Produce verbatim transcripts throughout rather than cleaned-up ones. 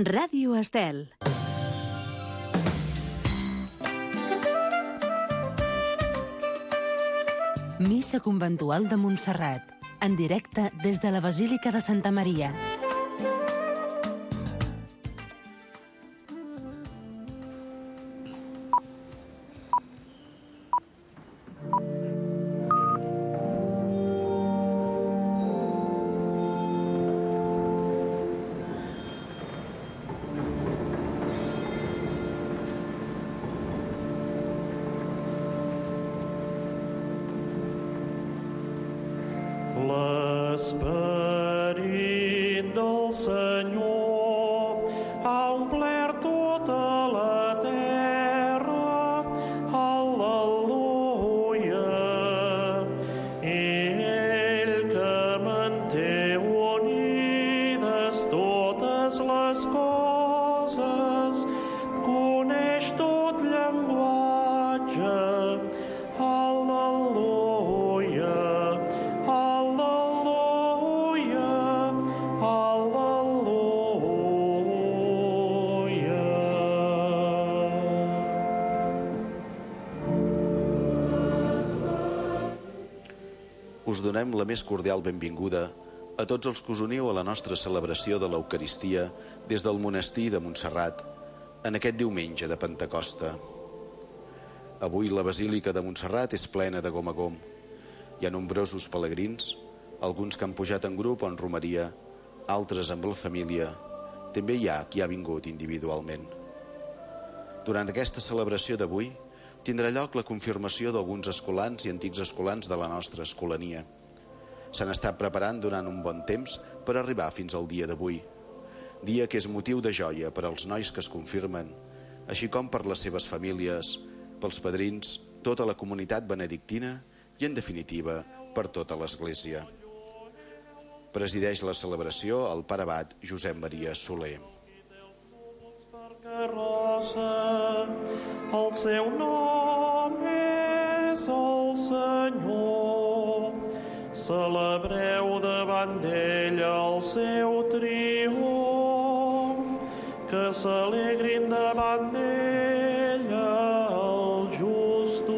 Ràdio Estel. Missa conventual de Montserrat, en directe des de la Basílica de Santa Maria. L'esperit del Senyor ha omplert tota la terra. Al·leluia. I ell que manté unides totes les coses, coneix tot llenguatge. Al·leluia. Us donem la més cordial benvinguda a tots els que us uniu a la nostra celebració de l'Eucaristia des del monestir de Montserrat en aquest diumenge de Pentecosta. Avui la Basílica de Montserrat és plena de gom a gom. Hi ha nombrosos pelegrins, alguns que han pujat en grup o en romeria, altres amb la família. També hi ha qui ha vingut individualment. Durant aquesta celebració d'avui tindrà lloc la confirmació d'alguns escolans i antics escolans de la nostra escolania. S'han estat preparant durant un bon temps per arribar fins al dia d'avui, dia que és motiu de joia per als nois que es confirmen, així com per les seves famílies, pels padrins, tota la comunitat benedictina i, en definitiva, per tota l'Església. Presideix la celebració el pare abat Josep Maria Soler. El seu nom és el Senyor. Celebreu davant d'ell el seu triomf, que s'alegrin davant d'ell els justos.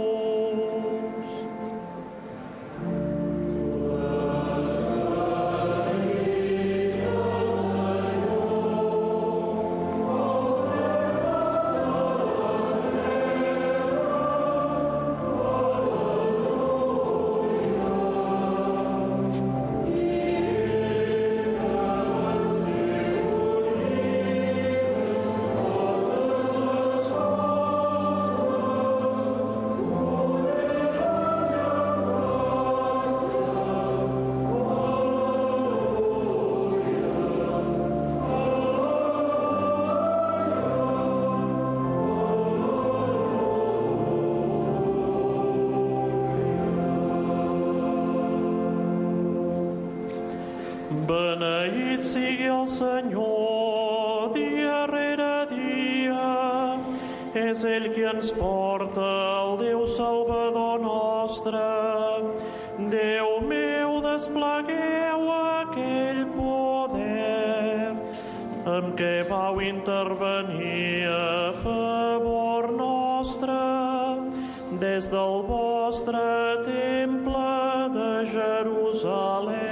Beneït sigui el Senyor dia rere dia. És ell qui ens porta el Déu Salvador nostre. Déu meu, desplegueu aquell poder amb què vau intervenir a favor nostre des del vostre temple de Jerusalem.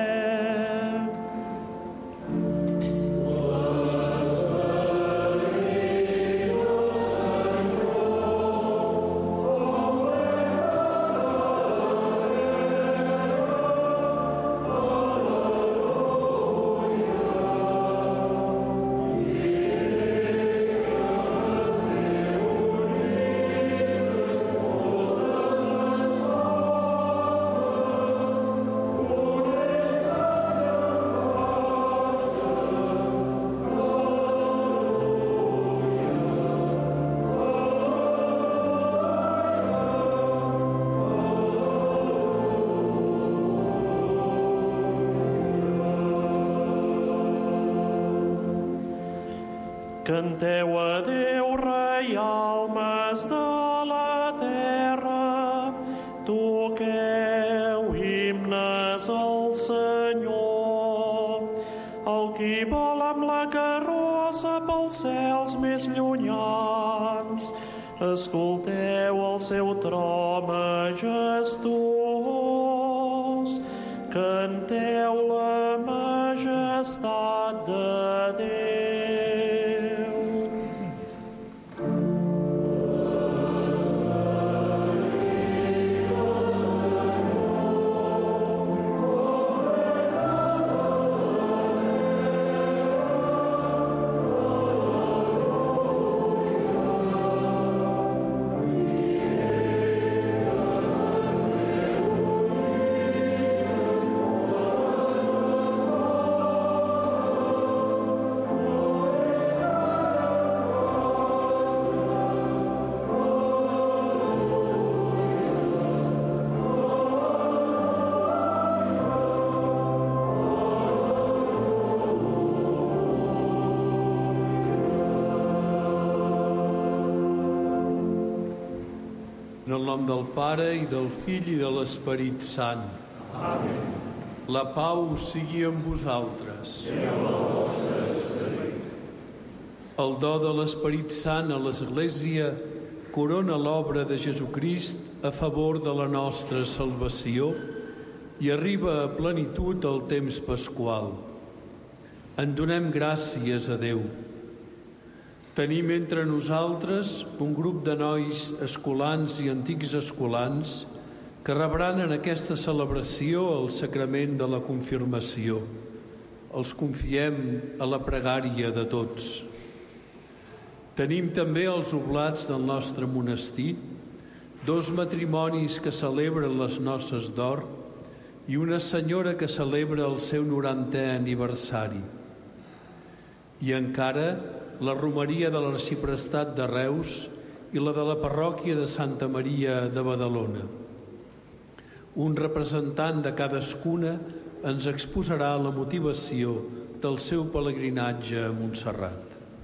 Canteu a Déu, reialmes de la terra, toqueu himnes al Senyor, el qui vol amb la carrera rosa pels cels més llunyans. Escolteu el seu tro majestuós. Canteu la majestat de Déu. En el nom del Pare, i del Fill, i de l'Esperit Sant. Amén. La pau sigui amb vosaltres. El do de l'Esperit Sant a l'Església corona l'obra de Jesucrist a favor de la nostra salvació i arriba a plenitud el temps pasqual. En donem gràcies a Déu. Tenim entre nosaltres un grup de nois escolans i antics escolans que rebran en aquesta celebració el sacrament de la confirmació. Els confiem a la pregària de tots. Tenim també els oblats del nostre monestir, dos matrimonis que celebren les noces d'or i una senyora que celebra el seu norantè aniversari. I encara la romeria de l'Arxiprestat de Reus i la de la parròquia de Santa Maria de Badalona. Un representant de cadascuna ens exposarà la motivació del seu pelegrinatge a Montserrat.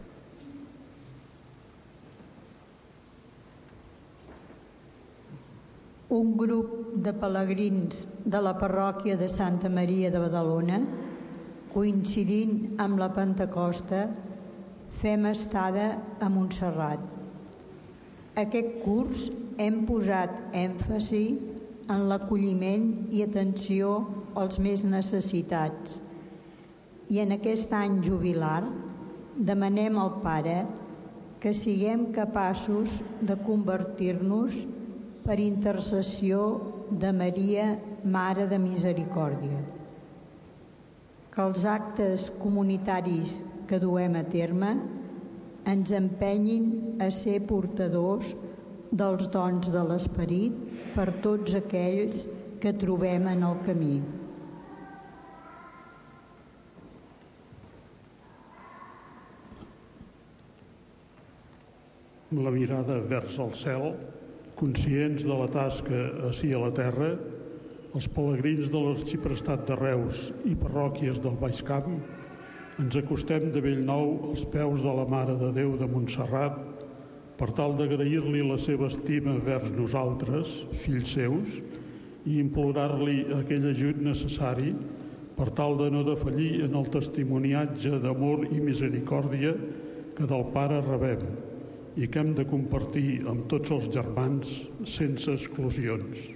Un grup de pelegrins de la parròquia de Santa Maria de Badalona, coincidint amb la Pentecosta, fem estada a Montserrat. Aquest curs hem posat èmfasi en l'acolliment i atenció als més necessitats. I en aquest any jubilar demanem al Pare que siguem capaços de convertir-nos per intercessió de Maria, Mare de Misericòrdia. Que els actes comunitaris que duem a terme ens empenyin a ser portadors dels dons de l'Esperit per tots aquells que trobem en el camí. Amb la mirada vers el cel, conscients de la tasca ací a la terra, els pelegrins de l'Arxiprestat de Reus i parròquies del Baix Camp ens acostem de bell nou als peus de la Mare de Déu de Montserrat per tal d'agrair-li la seva estima vers nosaltres, fills seus, i implorar-li aquell ajut necessari per tal de no defallir en el testimoniatge d'amor i misericòrdia que del Pare rebem i que hem de compartir amb tots els germans sense exclusions.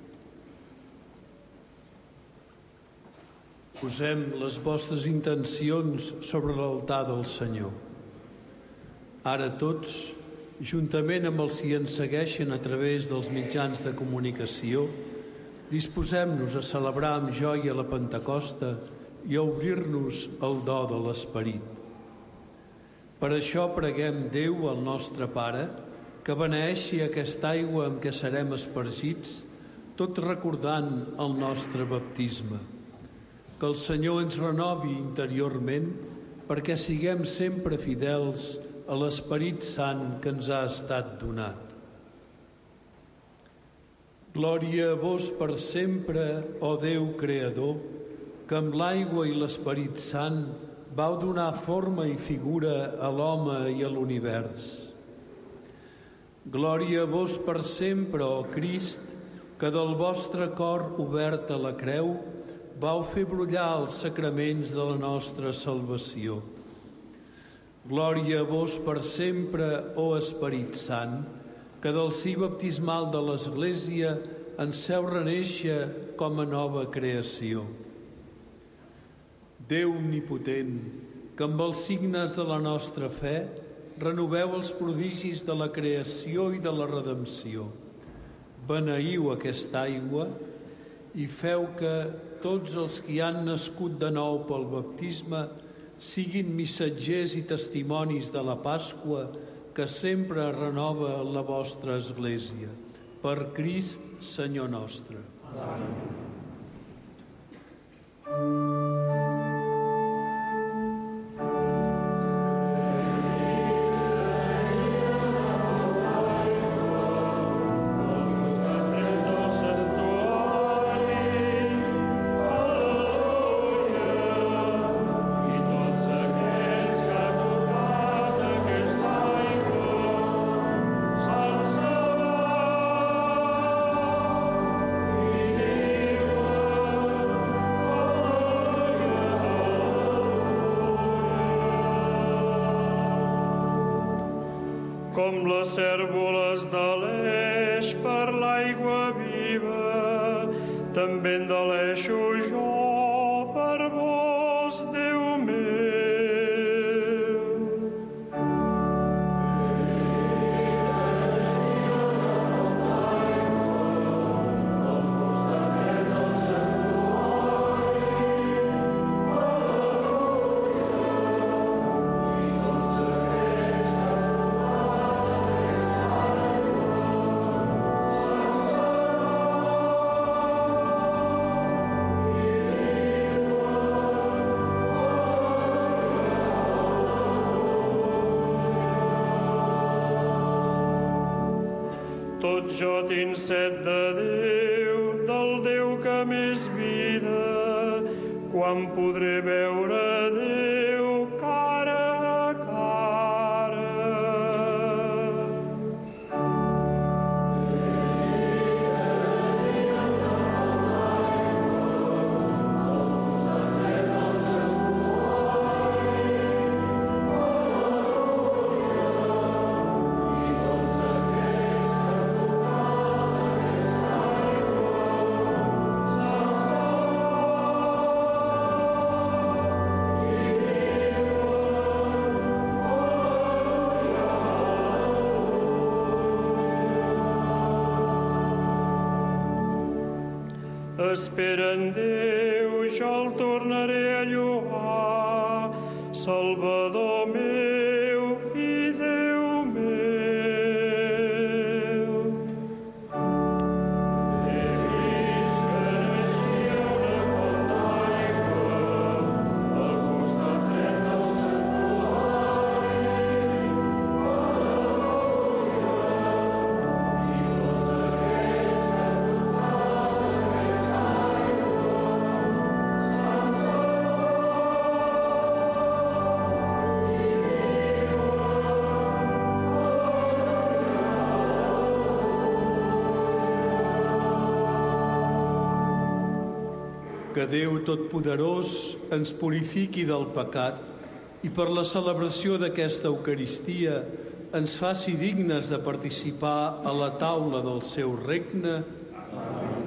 Posem les vostres intencions sobre l'altar del Senyor. Ara tots, juntament amb els que ens segueixen a través dels mitjans de comunicació, disposem-nos a celebrar amb joia la Pentecosta i a obrir-nos al do de l'Esperit. Per això preguem Déu, el nostre Pare, que beneeixi aquesta aigua amb què serem espargits, tot recordant el nostre baptisme. Que el Senyor ens renovi interiorment perquè siguem sempre fidels a l'Esperit Sant que ens ha estat donat. Glòria a vos per sempre, ó Déu Creador, que amb l'aigua i l'Esperit Sant vau donar forma i figura a l'home i a l'univers. Glòria a vos per sempre, ó Crist, que del vostre cor obert a la creu vau fer brollar els sacraments de la nostra salvació. Glòria a vos per sempre, ó Esperit Sant, que del si baptismal de l'Església ens feu renéixer com a nova creació. Déu omnipotent, que amb els signes de la nostra fe renoveu els prodigis de la creació i de la redempció. Beneiu aquesta aigua i feu que tots els que han nascut de nou pel baptisme siguin missatgers i testimonis de la Pasqua que sempre renova la vostra Església. Per Crist, Senyor nostre. Amén. Com les cérvoles de l'Eix per l'aigua viva, també endeleixo jo per vos, Déu meu. Tot jo tinc set de Déu, del Déu que m'és vida, quan podré veure Déu cara a cara. Espera en Déu, jo el tornaré a lloar, Salvador meu i Déu meu. He vist que naixia una font d'aigua al costat dret del santuari, que Déu Totpoderós ens purifiqui del pecat i per la celebració d'aquesta Eucaristia ens faci dignes de participar a la taula del seu regne. Amén.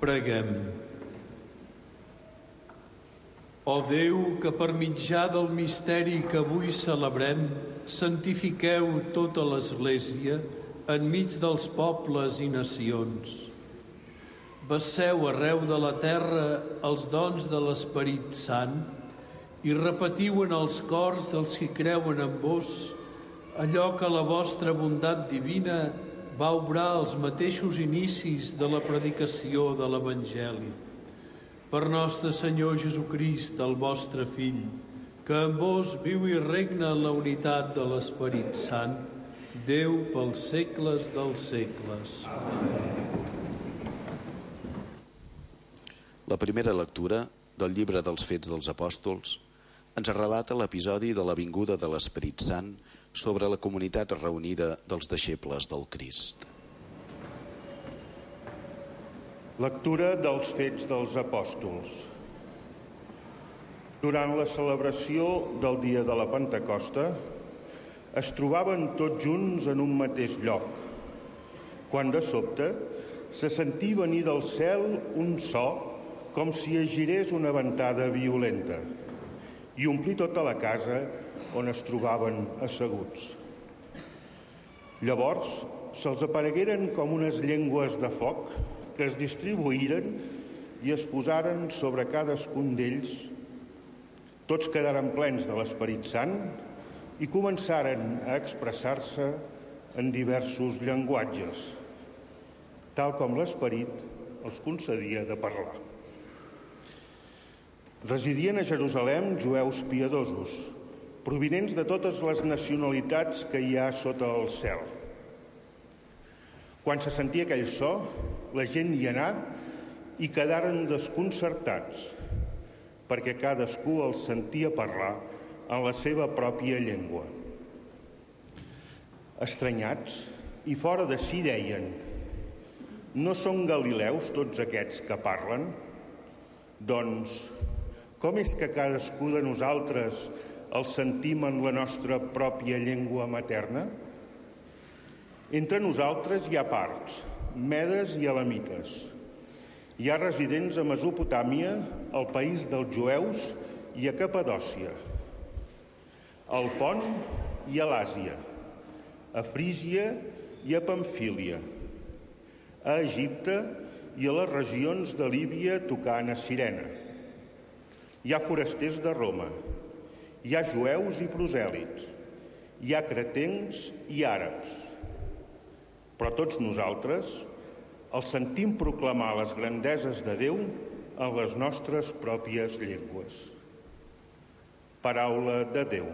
Preguem. Ó Déu, que per mitjà del misteri que avui celebrem santifiqueu tota l'Església enmig dels pobles i nacions. Vesseu arreu de la terra els dons de l'Esperit Sant i repetiu en els cors dels qui creuen en vos allò que la vostra bondat divina va obrar als mateixos inicis de la predicació de l'Evangeli. Per nostre Senyor Jesucrist, el vostre Fill, que en vos viu i regna en la unitat de l'Esperit Sant, Déu pels segles dels segles. La primera lectura del llibre dels Fets dels Apòstols ens relata l'episodi de la vinguda de l'Esperit Sant sobre la comunitat reunida dels deixebles del Crist. Lectura dels Fets dels Apòstols. Durant la celebració del dia de la Pentecosta, es trobaven tots junts en un mateix lloc, quan de sobte se sentí venir del cel un so com si es girés una ventada violenta i omplí tota la casa on es trobaven asseguts. Llavors se'ls aparegueren com unes llengües de foc que es distribuïren i es posaren sobre cadascun d'ells. Tots quedaren plens de l'Esperit Sant i començaren a expressar-se en diversos llenguatges, tal com l'Esperit els concedia de parlar. Residien a Jerusalem jueus piadosos, provinents de totes les nacionalitats que hi ha sota el cel. Quan se sentia aquell so, la gent hi anà i quedaren desconcertats, perquè cadascú els sentia parlar en la seva pròpia llengua. Estranyats i fora de si deien: no són galileus tots aquests que parlen? Doncs, com és que cadascú de nosaltres els sentim en la nostra pròpia llengua materna? Entre nosaltres hi ha parts, medes i elamites. Hi ha residents a Mesopotàmia, al país dels jueus, i a Capadòcia, al Pont i a l'Àsia, a Frígia i a Pamfília, a Egipte i a les regions de Líbia tocant a Cirene. Hi ha forasters de Roma, hi ha jueus i prosèlits, hi ha cretencs i àrabs. Però tots nosaltres els sentim proclamar les grandeses de Déu en les nostres pròpies llengües. Paraula de Déu.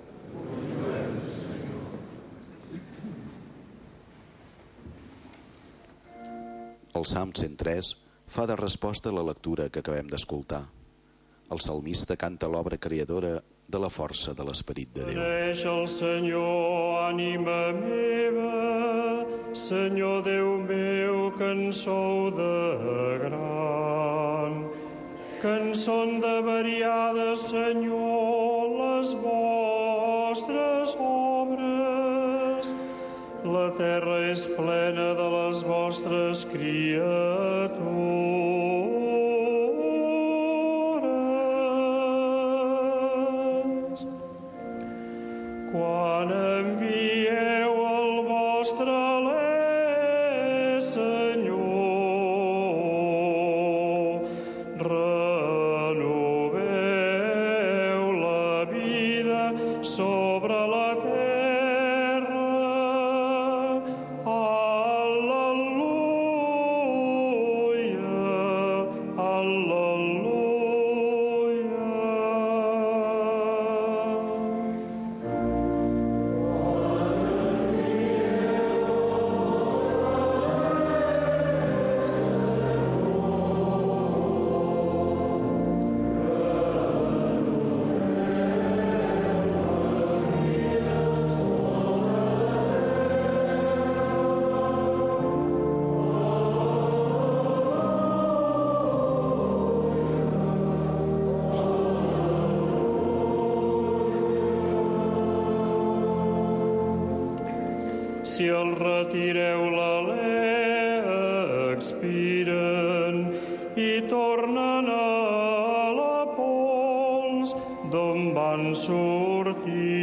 El Salm cent tres fa de resposta a la lectura que acabem d'escoltar. El salmista canta l'obra creadora de la força de l'Esperit de Déu. Beneix el Senyor, ànima meva, Senyor Déu meu, cançó de gran. Cançó de variada, Senyor, les vostres obres. La terra és plena de les vostres criatures. Quan envieu el vostre alè, Senyor, renoveu la vida sobre la terra. Al·leluia, al·leluia. Si el retireu l'alè, respiren i tornen a la pols d'on van sortir.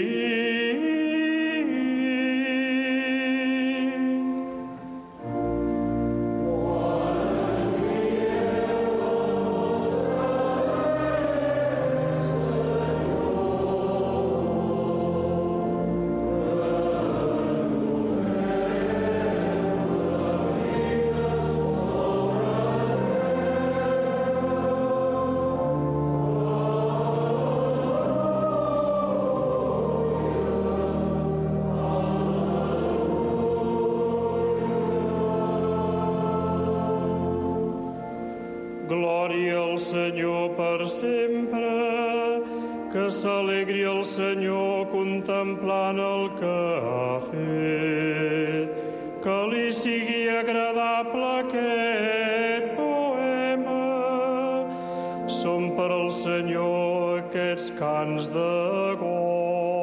Glòria al Senyor per sempre, que s'alegri el Senyor contemplant el que ha fet, que li sigui agradable aquest poema. Són per al Senyor aquests cants de goig.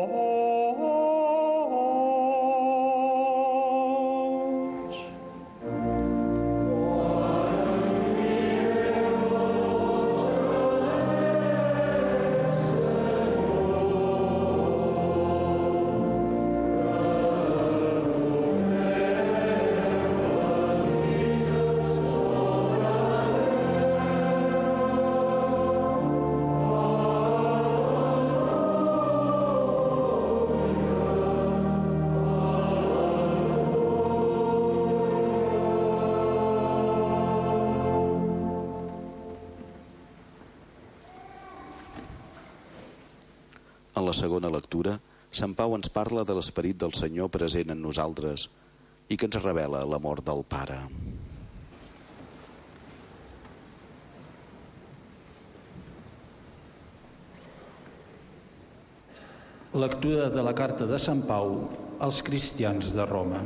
En la segona lectura, Sant Pau ens parla de l'esperit del Senyor present en nosaltres i que ens revela l'amor del Pare. Lectura de la carta de Sant Pau als cristians de Roma.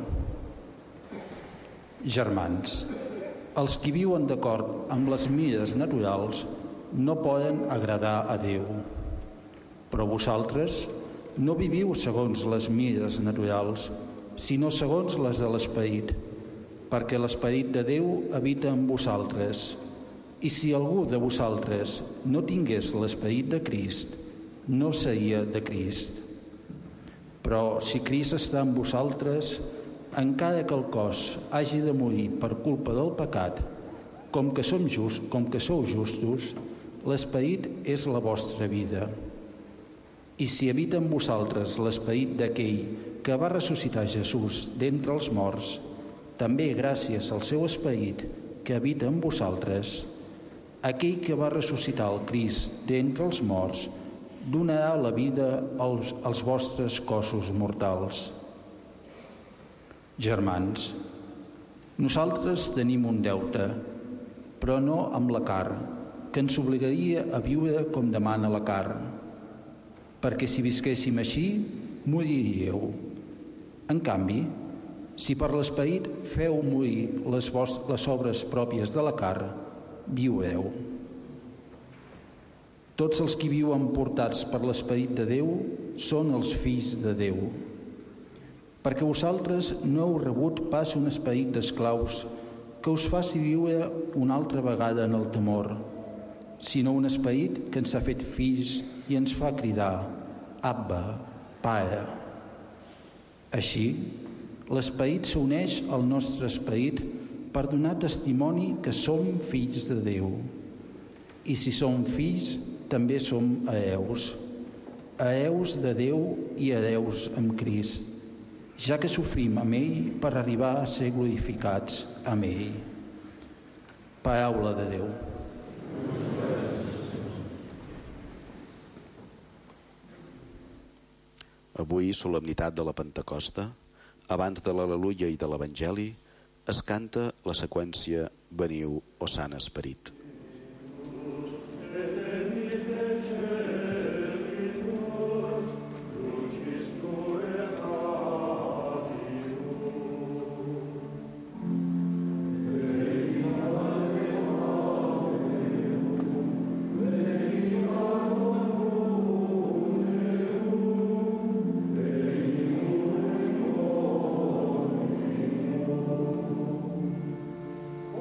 Germans, els qui viuen d'acord amb les mires naturals no poden agradar a Déu. Però vosaltres no viviu segons les mires naturals, sinó segons les de l'Esperit, perquè l'Esperit de Déu habita en vosaltres. I si algú de vosaltres no tingués l'Esperit de Crist, no seria de Crist. Però si Crist està en vosaltres, encara que el cos hagi de morir per culpa del pecat, com que som just, com que sou justos, l'Esperit és la vostra vida. I si habita en vosaltres l'esperit d'aquell que va ressuscitar Jesús d'entre els morts, també gràcies al seu esperit que habita en vosaltres, aquell que va ressuscitar el Crist d'entre els morts donarà la vida als, als vostres cossos mortals. Germans, nosaltres tenim un deute, però no amb la carn, que ens obligaria a viure com demana la carn, perquè si visquéssim així, moriríeu. En canvi, si per l'esperit feu morir les, vostres, les obres pròpies de la carn, viureu. Tots els qui viuen portats per l'esperit de Déu són els fills de Déu. Perquè vosaltres no heu rebut pas un esperit d'esclaus que us faci viure una altra vegada en el temor, sinó un esperit que ens ha fet fills i ens fa cridar, Abba, Pare. Així, l'esperit s'uneix al nostre esperit per donar testimoni que som fills de Déu. I si som fills, també som hereus, hereus de Déu i hereus amb Crist, ja que sofrim amb ell per arribar a ser glorificats amb ell. Paraula de Déu. Avui, solemnitat de la Pentecosta, abans de l'Al·leluia i de l'Evangeli, es canta la seqüència Veniu, o Sant Esperit. O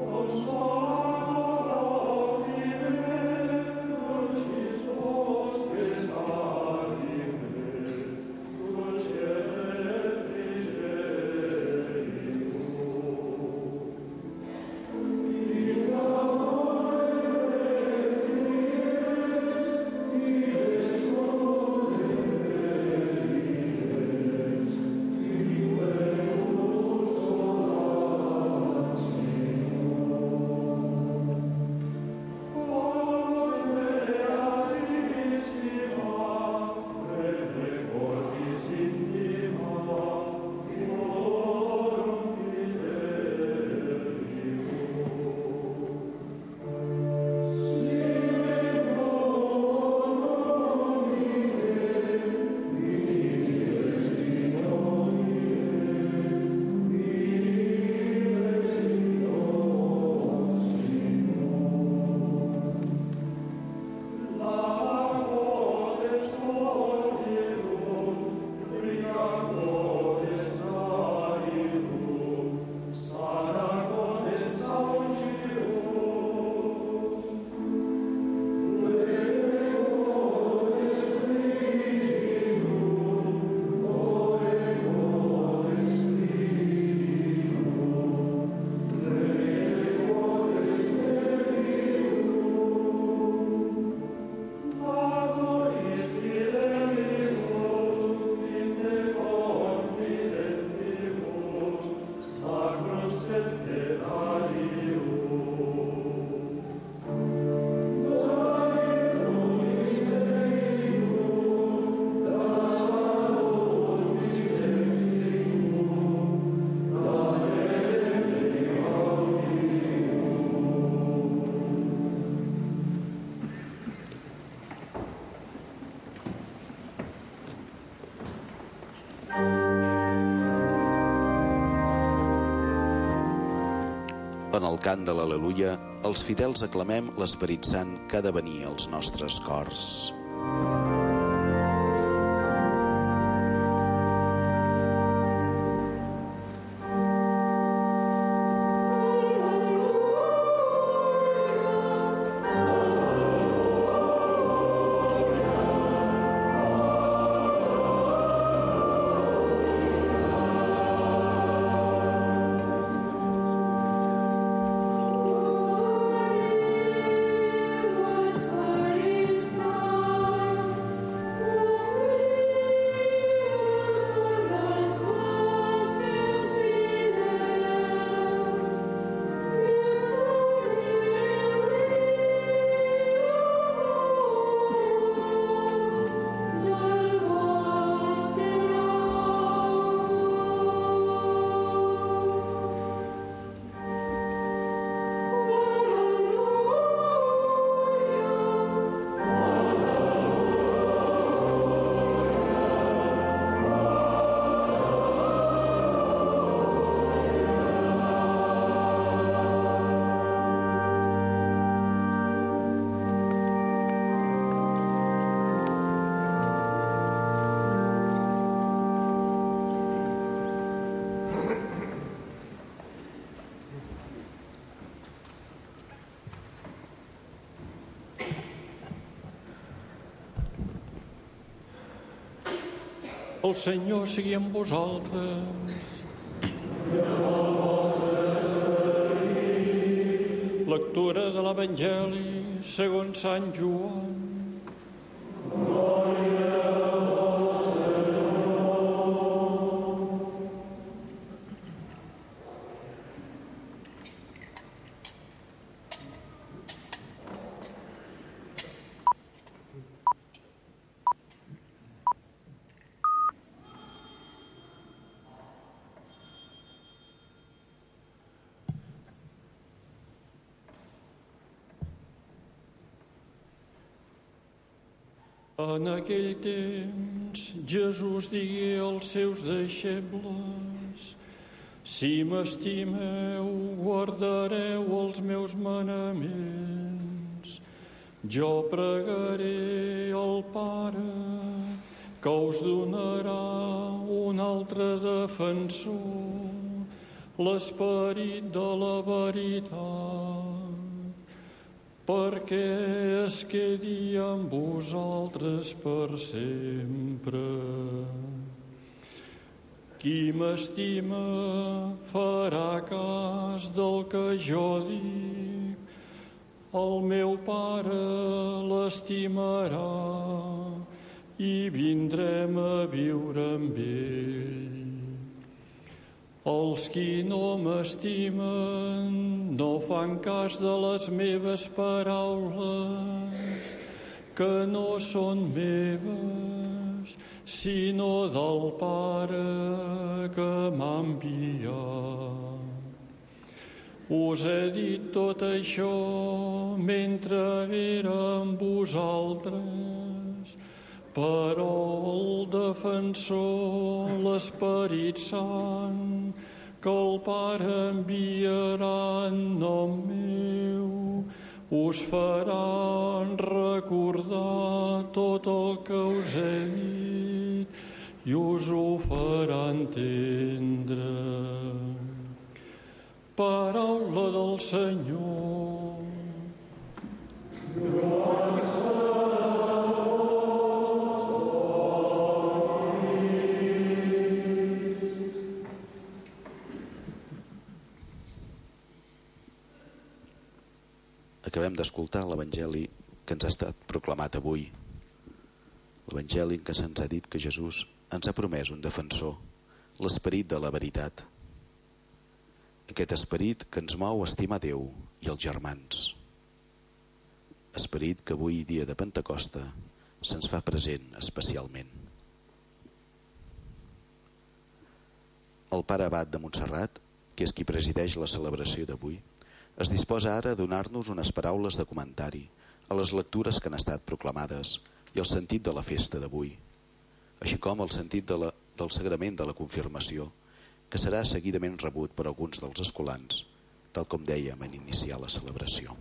En el cant de l'Al·leluia, els fidels aclamem l'Esperit Sant que ha de venir als nostres cors. El Senyor sigui amb vosaltres. Lectura de l'Evangeli segons Sant Joan. En aquell temps, Jesús digué als seus deixebles: si m'estimeu, guardareu els meus manaments. Jo pregaré al Pare, que us donarà un altre defensor, l'Esperit de la veritat, perquè es quedi amb vosaltres per sempre. Qui m'estima farà cas del que jo dic. El meu Pare l'estimarà i vindrem a viure amb ell. Els qui no m'estimen no fan cas de les meves paraules, que no són meves, sinó del Pare que m'ha enviat. Us he dit tot això mentre era amb vosaltres, però el defensor, l'Esperit Sant, que el Pare enviarà en nom meu, us farà recordar tot el que us he dit i us ho farà entendre. Paraula del Senyor. Acabem d'escoltar l'Evangeli que ens ha estat proclamat avui. L'Evangeli en què se'ns ha dit que Jesús ens ha promès un defensor, l'Esperit de la veritat. Aquest esperit que ens mou a estimar Déu i els germans. Esperit que avui, dia de Pentecosta, se'ns fa present especialment. El pare abat de Montserrat, que és qui presideix la celebració d'avui, es disposa ara a donar-nos unes paraules de comentari a les lectures que han estat proclamades i el sentit de la festa d'avui, així com el sentit de la, del sagrament de la confirmació, que serà seguidament rebut per alguns dels escolans tal com dèiem en iniciar la celebració.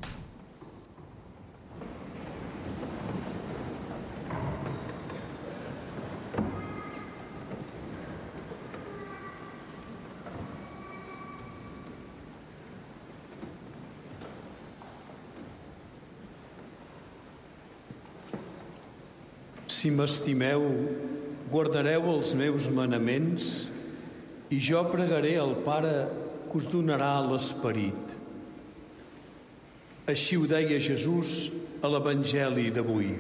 Si m'estimeu, guardareu els meus manaments i jo pregaré al Pare que us donarà l'Esperit. Així ho deia Jesús a l'Evangeli d'avui.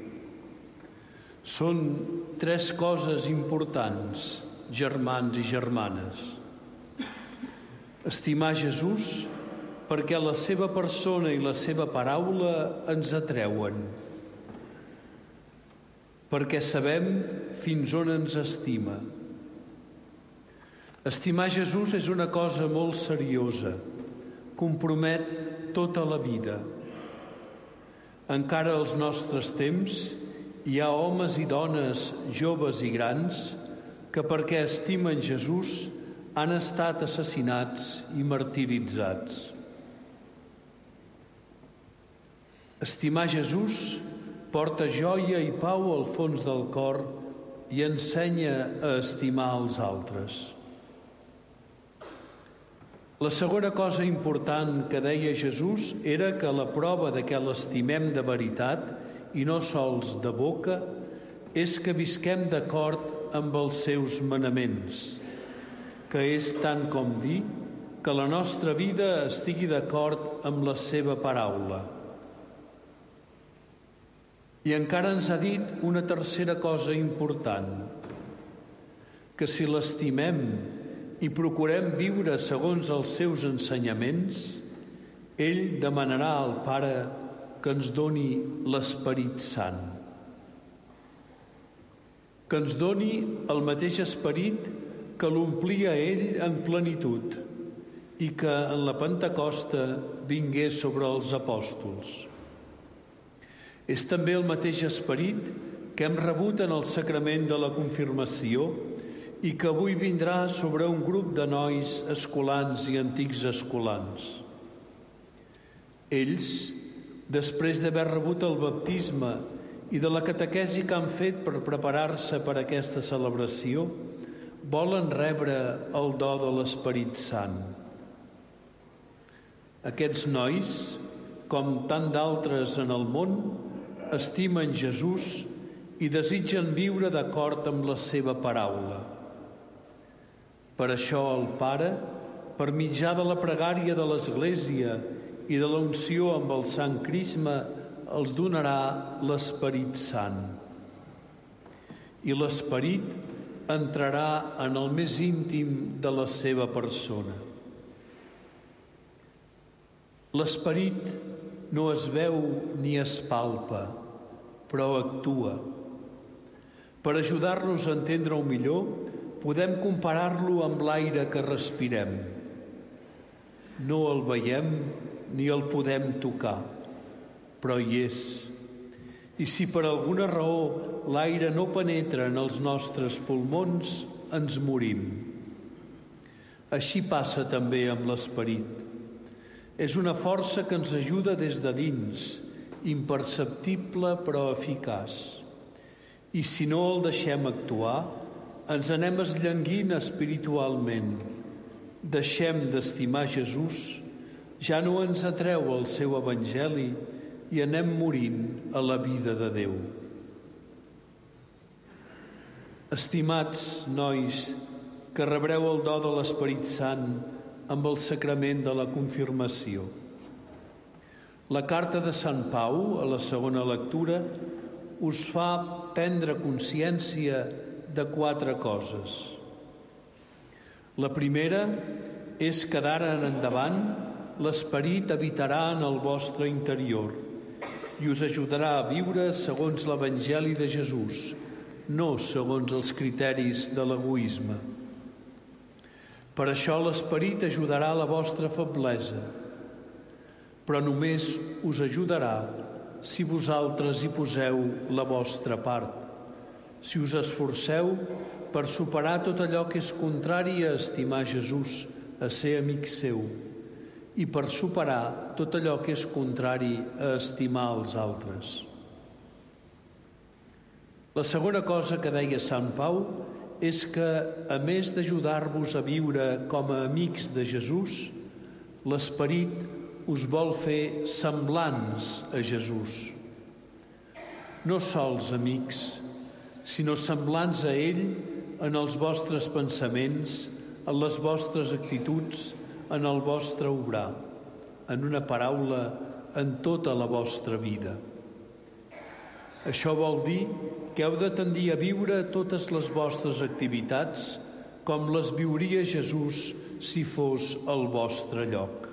Són tres coses importants, germans i germanes. Estimar Jesús perquè la seva persona i la seva paraula ens atreuen, perquè sabem fins on ens estima. Estimar Jesús és una cosa molt seriosa, compromet tota la vida. Encara als nostres temps hi ha homes i dones, joves i grans, que perquè estimen Jesús han estat assassinats i martiritzats. Estimar Jesús porta joia i pau al fons del cor i ensenya a estimar els altres. La segona cosa important que deia Jesús era que la prova de que l'estimem de veritat i no sols de boca és que visquem d'acord amb els seus manaments, que és tant com dir que la nostra vida estigui d'acord amb la seva paraula. I encara ens ha dit una tercera cosa important, que si l'estimem i procurem viure segons els seus ensenyaments, ell demanarà al Pare que ens doni l'Esperit Sant. Que ens doni el mateix Esperit que l'omplia ell en plenitud i que en la Pentecosta vingué sobre els apòstols. És també el mateix Esperit que hem rebut en el sacrament de la confirmació i que avui vindrà sobre un grup de nois escolans i antics escolans. Ells, després d'haver rebut el baptisme i de la catequesi que han fet per preparar-se per a aquesta celebració, volen rebre el do de l'Esperit Sant. Aquests nois, com tant d'altres en el món, estimen Jesús i desitgen viure d'acord amb la seva paraula. Per això el Pare, per mitjà de la pregària de l'Església i de l'unció amb el Sant Crisma, els donarà l'Esperit Sant. I l'Esperit entrarà en el més íntim de la seva persona. L'Esperit no es veu ni es palpa, però actua. Per ajudar-nos a entendre-ho millor, podem comparar-lo amb l'aire que respirem. No el veiem ni el podem tocar, però hi és. I si per alguna raó l'aire no penetra en els nostres pulmons, ens morim. Així passa també amb l'Esperit. És una força que ens ajuda des de dins, imperceptible però eficaç. I si no el deixem actuar, ens anem esllanguint espiritualment. Deixem d'estimar Jesús, ja no ens atreu el seu evangeli i anem morint a la vida de Déu. Estimats nois, que rebreu el do de l'Esperit Sant amb el sacrament de la confirmació. La carta de Sant Pau, a la segona lectura, us fa prendre consciència de quatre coses. La primera és que d'ara en endavant l'Esperit habitarà en el vostre interior i us ajudarà a viure segons l'Evangeli de Jesús, no segons els criteris de l'egoisme. Per això l'Esperit ajudarà la vostra feblesa, però només us ajudarà si vosaltres hi poseu la vostra part, si us esforceu per superar tot allò que és contrari a estimar Jesús, a ser amic seu, i per superar tot allò que és contrari a estimar els altres. La segona cosa que deia Sant Pau és que, a més d'ajudar-vos a viure com a amics de Jesús, l'Esperit us vol fer semblants a Jesús. No sols amics, sinó semblants a ell en els vostres pensaments, en les vostres actituds, en el vostre obrar, en una paraula, en tota la vostra vida. Això vol dir que heu de tendir a viure totes les vostres activitats com les viuria Jesús si fos el vostre lloc.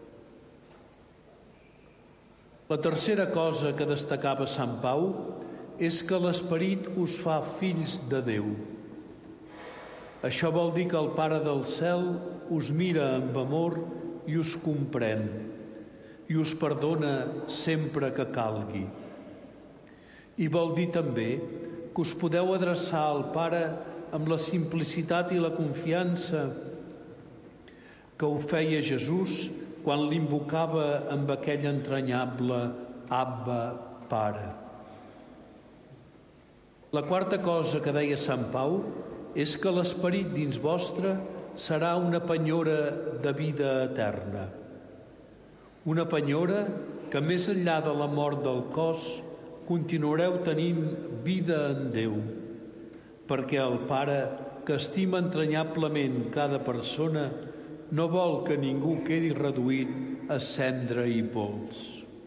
La tercera cosa que destacava Sant Pau és que l'Esperit us fa fills de Déu. Això vol dir que el Pare del cel us mira amb amor i us comprèn i us perdona sempre que calgui. I vol dir també que us podeu adreçar al Pare amb la simplicitat i la confiança que ho feia Jesús quan l'invocava amb aquell entranyable Abba, Pare. La quarta cosa que deia Sant Pau és que l'Esperit dins vostre serà una penyora de vida eterna. Una penyora que, més enllà de la mort del cos, continuareu tenint vida en Déu, perquè el Pare, que estima entranyablement cada persona, no vol que ningú quedi reduït a cendra i pols.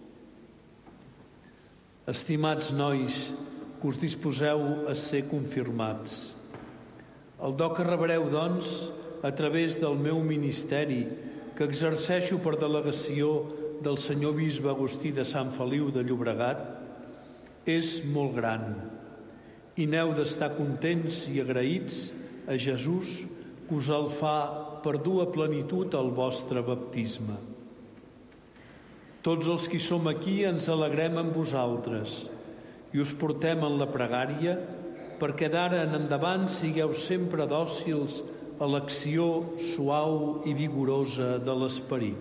Estimats nois, que us disposeu a ser confirmats. El do que rebreu, doncs, a través del meu ministeri, que exerceixo per delegació del senyor bisbe Agustí de Sant Feliu de Llobregat, és molt gran i n'heu d'estar contents i agraïts a Jesús que us el fa per dur a plenitud el vostre baptisme. Tots els que som aquí ens alegrem amb vosaltres i us portem en la pregària perquè d'ara en endavant sigueu sempre dòcils a l'acció suau i vigorosa de l'Esperit.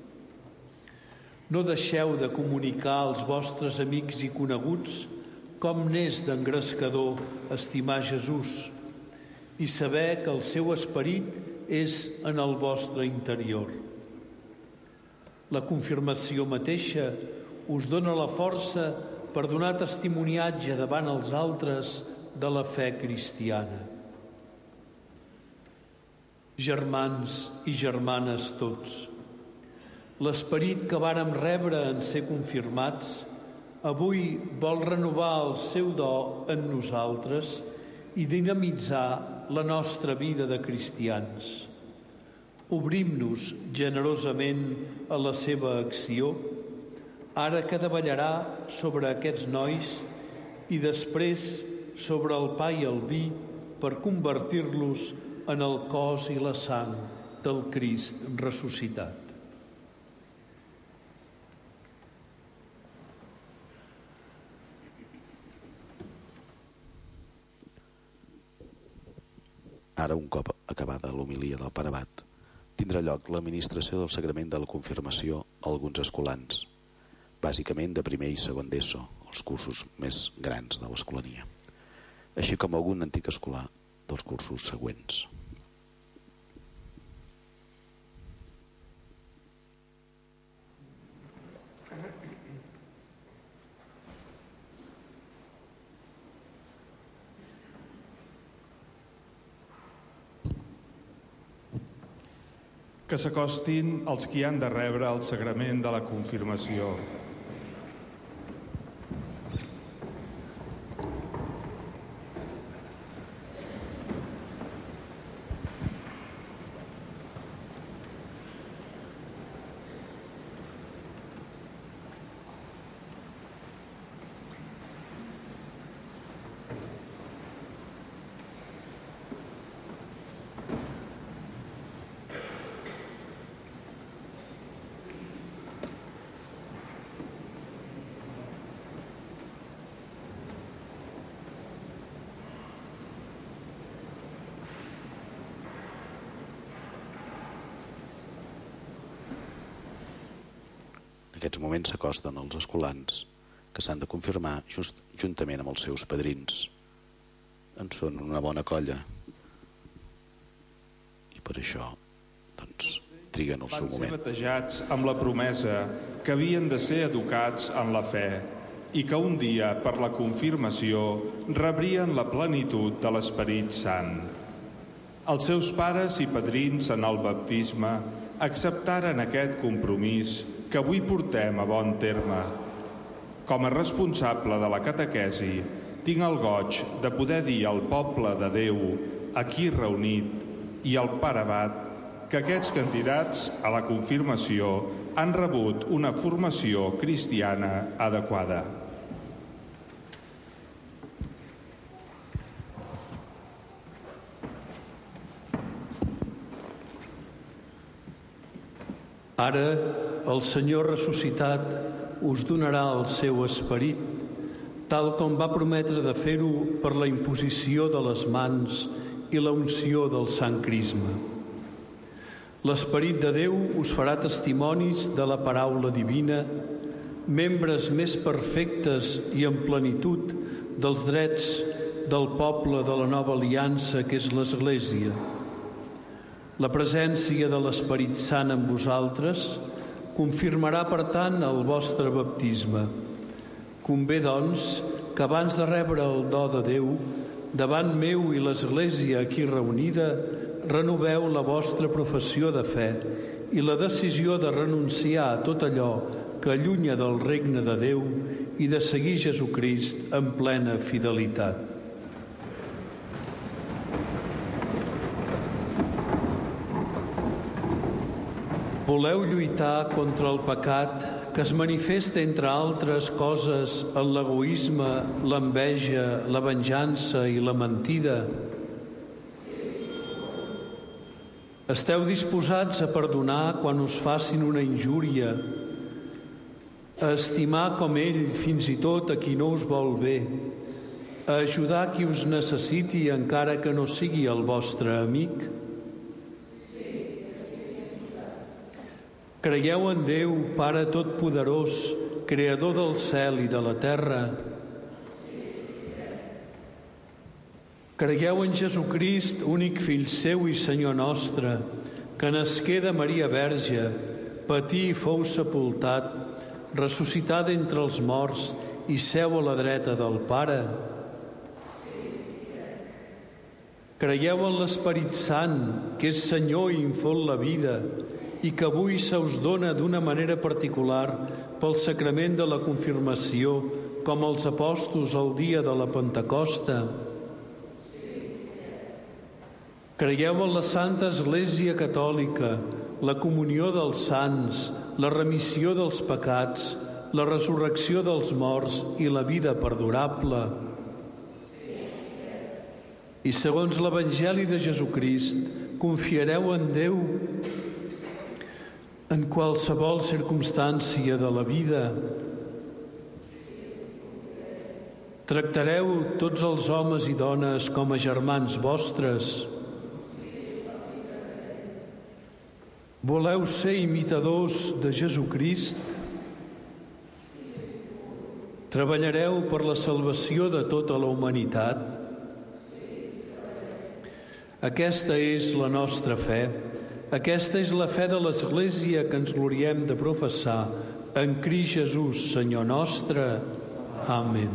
No deixeu de comunicar als vostres amics i coneguts com n'és d'engrescador estimar Jesús i saber que el seu esperit és en el vostre interior. La confirmació mateixa us dona la força per donar testimoniatge davant els altres de la fe cristiana. Germans i germanes tots, l'Esperit que vàrem rebre en ser confirmats avui vol renovar el seu do en nosaltres i dinamitzar la nostra vida de cristians. Obrim-nos generosament a la seva acció, ara que davallarà sobre aquests nois i després sobre el pa i el vi per convertir-los en el cos i la sang del Crist ressuscitat. Ara, un cop acabada l'homilia del Pare Abat, tindrà lloc l'administració del sagrament de la confirmació a alguns escolans, bàsicament de primer i segon d'ESO, els cursos més grans de l'escolania, així com algun antic escolar dels cursos següents. Que s'acostin els qui han de rebre el sagrament de la confirmació. aquests moments s'acosten els escolans que s'han de confirmar just, juntament amb els seus padrins. En són una bona colla i per això doncs, triguen el seu moment. Van ser batejats amb la promesa que havien de ser educats en la fe i que un dia, per la confirmació, rebrien la plenitud de l'Esperit Sant. Els seus pares i padrins en el baptisme acceptaren aquest compromís que avui portem a bon terme. Com a responsable de la catequesi, tinc el goig de poder dir al poble de Déu, aquí reunit, i al pare abat, que aquests candidats a la confirmació han rebut una formació cristiana adequada. Ara el Senyor ressuscitat us donarà el seu esperit, tal com va prometre de fer-ho per la imposició de les mans i la unció del Sant Crisma. L'Esperit de Déu us farà testimonis de la paraula divina, membres més perfectes i en plenitud dels drets del poble de la nova aliança que és l'Església. La presència de l'Esperit Sant en vosaltres confirmarà, per tant, el vostre baptisme. Convé, doncs, que abans de rebre el do de Déu, davant meu i l'Església aquí reunida, renoveu la vostra professió de fe i la decisió de renunciar a tot allò que allunya del regne de Déu i de seguir Jesucrist en plena fidelitat. Voleu lluitar contra el pecat que es manifesta, entre altres coses, en l'egoisme, l'enveja, la venjança i la mentida? Esteu disposats a perdonar quan us facin una injúria, a estimar com ell fins i tot a qui no us vol bé, a ajudar qui us necessiti encara que no sigui el vostre amic? Creieu en Déu, Pare Totpoderós, Creador del cel i de la terra. Creieu en Jesucrist, únic Fill seu i Senyor nostre, que nasqué de Maria Verge, patí i fou sepultat, ressuscitat d'entre els morts i seu a la dreta del Pare. Creieu en l'Esperit Sant, que és Senyor i infon la vida, i que avui se us dona d'una manera particular pel sacrament de la confirmació, com els apòstols el dia de la Pentecosta. Creieu en la Santa Església Catòlica, la comunió dels sants, la remissió dels pecats, la resurrecció dels morts i la vida perdurable. I segons l'Evangeli de Jesucrist, confiareu en Déu en qualsevol circumstància de la vida. Tractareu tots els homes i dones com a germans vostres. Voleu ser imitadors de Jesucrist? Treballareu per la salvació de tota la humanitat? Aquesta és la nostra fe. Aquesta és la fe de l'Església que ens gloriem de professar en Crist Jesús, Senyor nostre. Amén.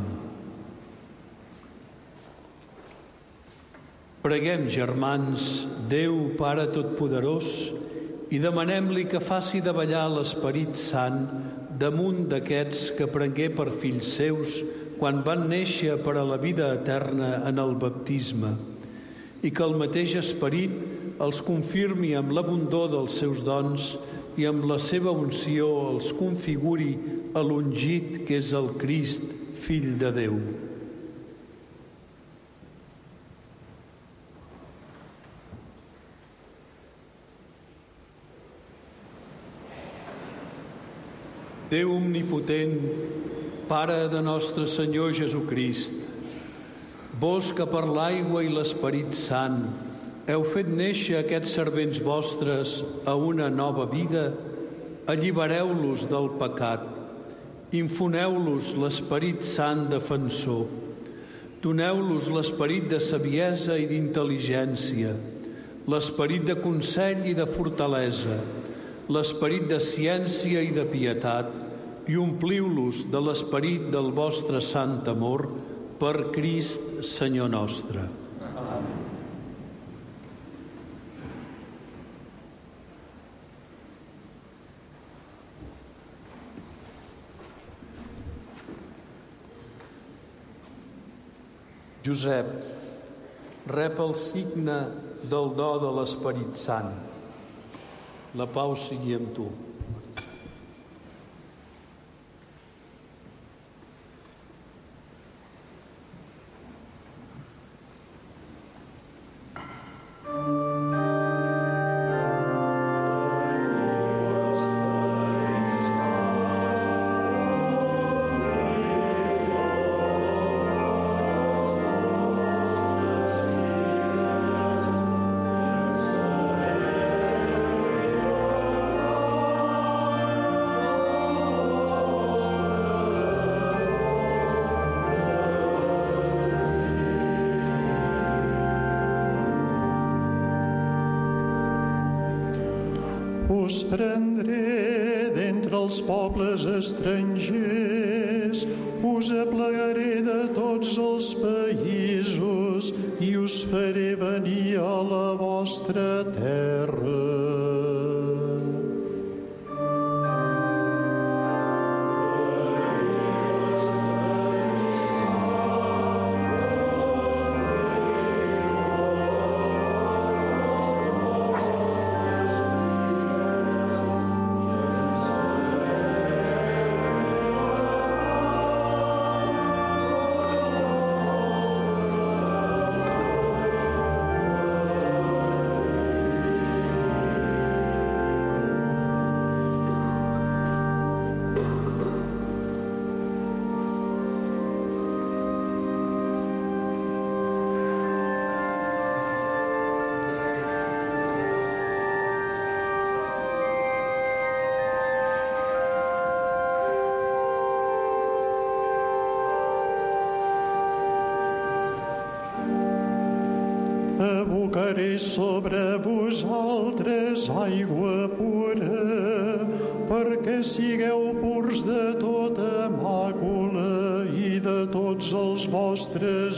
Preguem, germans, Déu, Pare Totpoderós, i demanem-li que faci davallar l'Esperit Sant damunt d'aquests que prengué per fills seus quan van néixer per a la vida eterna en el baptisme, i que el mateix Esperit els confirmi amb l'abundor dels seus dons i amb la seva unció els configuri a l'ungit que és el Crist, Fill de Déu. Déu omnipotent, Pare de nostre Senyor Jesucrist, vos que per l'aigua i l'Esperit Sant heu fet néixer aquests servents vostres a una nova vida, allibereu-los del pecat, infoneu-los l'Esperit Sant defensor, doneu-los l'esperit de saviesa i d'intel·ligència, l'esperit de consell i de fortalesa, l'esperit de ciència i de pietat, i ompliu-los de l'esperit del vostre sant amor, per Crist Senyor nostre. Amén. Josep, rep el signe del do de l'Esperit Sant. La pau sigui amb tu. Us prendré d'entre els pobles estrangers, us aplegaré de tots els països i us faré venir a la vostra terra. Abocaré sobre vosaltres aigua pura, perquè sigueu purs de tota màcula i de tots els vostres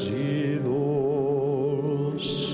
ídols.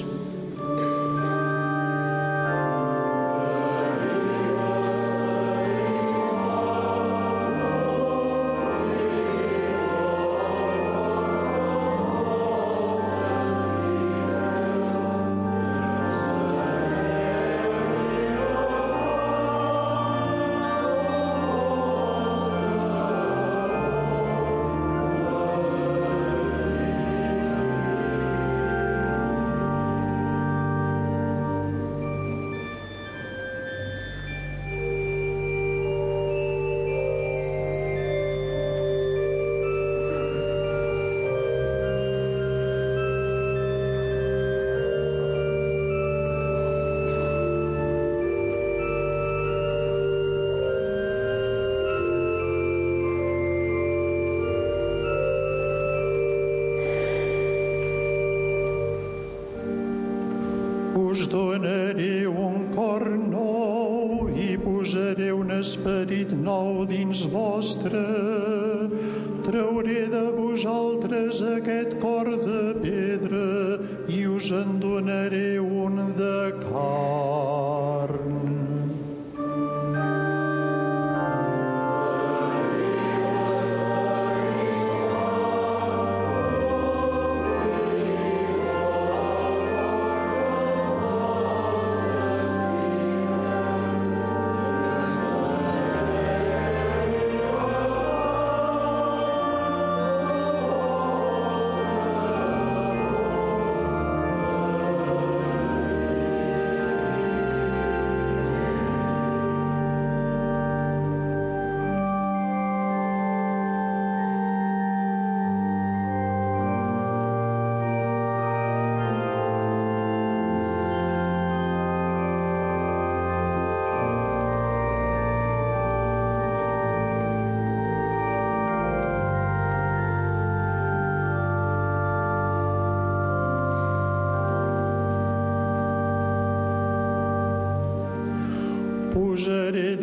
Us donaré un cor nou i posaré un esperit nou dins vostre. Trauré de vosaltres aquest cor de pedra i us en donaré un de carn.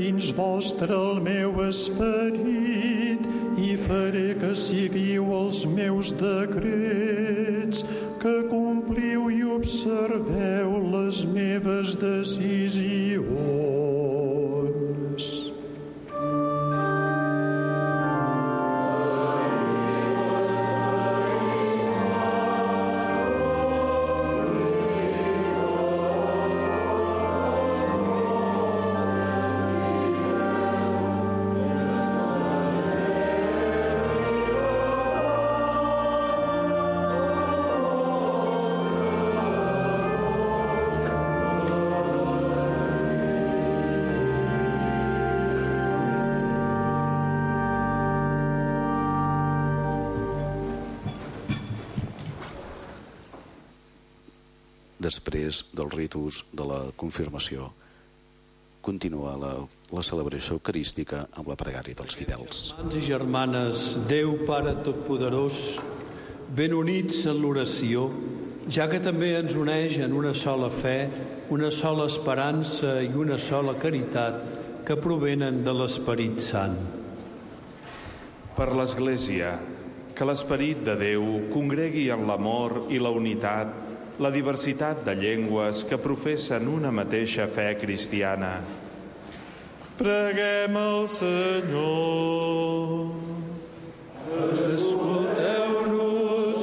dins vostre el meu esperit i faré que seguiu els meus decrets, que compliu i observeu les meves decisions. Després del ritus de la confirmació, continua la, la celebració eucarística amb la pregària dels fidels. Germans i germanes, Déu Pare Totpoderós, ben units en l'oració, ja que també ens uneix en una sola fe, una sola esperança i una sola caritat que provenen de l'Esperit Sant. Per l'Església, que l'Esperit de Déu congregui en l'amor i la unitat la diversitat de llengües que professen una mateixa fe cristiana. Preguem al Senyor. Escolteu-nos,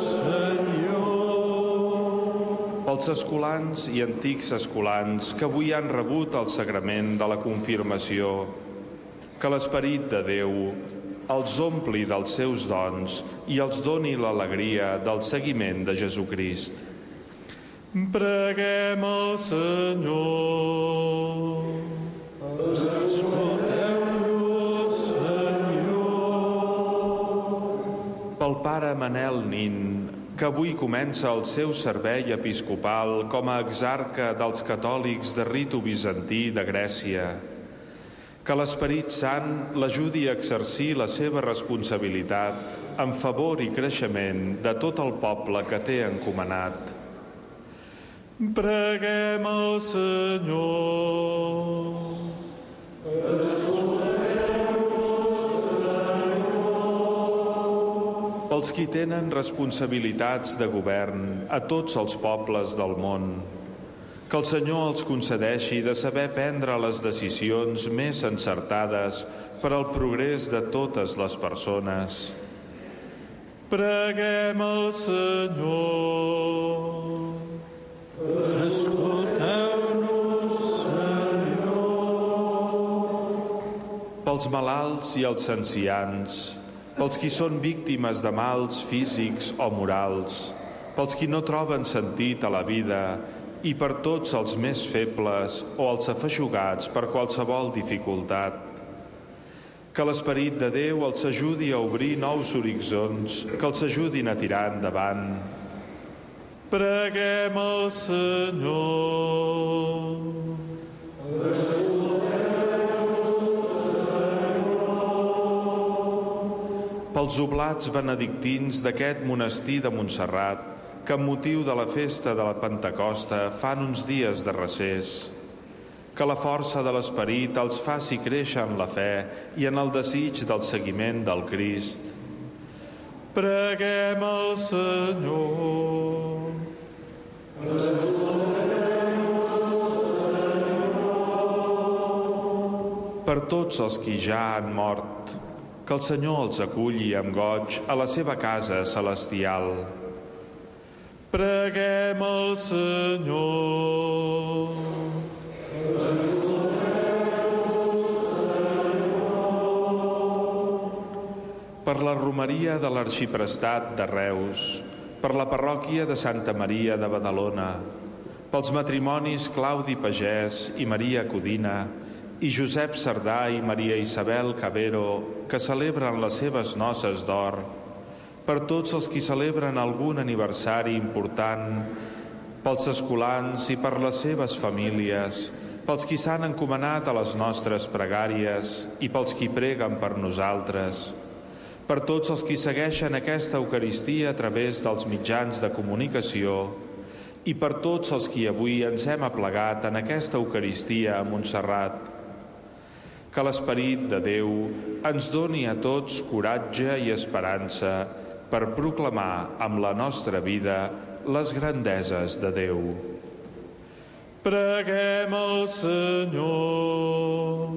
Senyor. Pels escolans i antics escolans que avui han rebut el sagrament de la confirmació, que l'Esperit de Déu els ompli dels seus dons i els doni l'alegria del seguiment de Jesucrist. Preguem al Senyor. Escolteu-nos, Senyor. Pel pare Manel Nin, que avui comença el seu servei episcopal com a exarca dels catòlics de ritu bizantí de Grècia, que l'Esperit Sant l'ajudi a exercir la seva responsabilitat en favor i creixement de tot el poble que té encomanat. Preguem al Senyor. Pels qui tenen responsabilitats de govern a tots els pobles del món, que el Senyor els concedeixi de saber prendre les decisions més encertades per al progrés de totes les persones. Preguem al Senyor. Escolteu-nos, Senyor. Pels malalts i els ancians, pels qui són víctimes de mals físics o morals, pels qui no troben sentit a la vida i per tots els més febles o els afeixugats per qualsevol dificultat. Que l'Esperit de Déu els ajudi a obrir nous horitzons, que els ajudin a tirar endavant. Preguem al Senyor. Pels oblats benedictins d'aquest monestir de Montserrat, que amb motiu de la festa de la Pentecosta fan uns dies de recés, que la força de l'Esperit els faci créixer en la fe i en el desig del seguiment del Crist. Preguem al Senyor. Per tots els qui ja han mort, que el Senyor els aculli amb goig a la seva casa celestial. Preguem al Senyor. Per la romeria de l'Arxiprestat de Reus, per la parròquia de Santa Maria de Badalona, pels matrimonis Claudi Pagès i Maria Codina, i Josep Cerdà i Maria Isabel Cabero, que celebren les seves noces d'or, per tots els qui celebren algun aniversari important, pels escolans i per les seves famílies, pels qui s'han encomanat a les nostres pregàries i pels qui preguen per nosaltres, per tots els qui segueixen aquesta Eucaristia a través dels mitjans de comunicació i per tots els qui avui ens hem aplegat en aquesta Eucaristia a Montserrat. Que l'Esperit de Déu ens doni a tots coratge i esperança per proclamar amb la nostra vida les grandeses de Déu. Preguem al Senyor.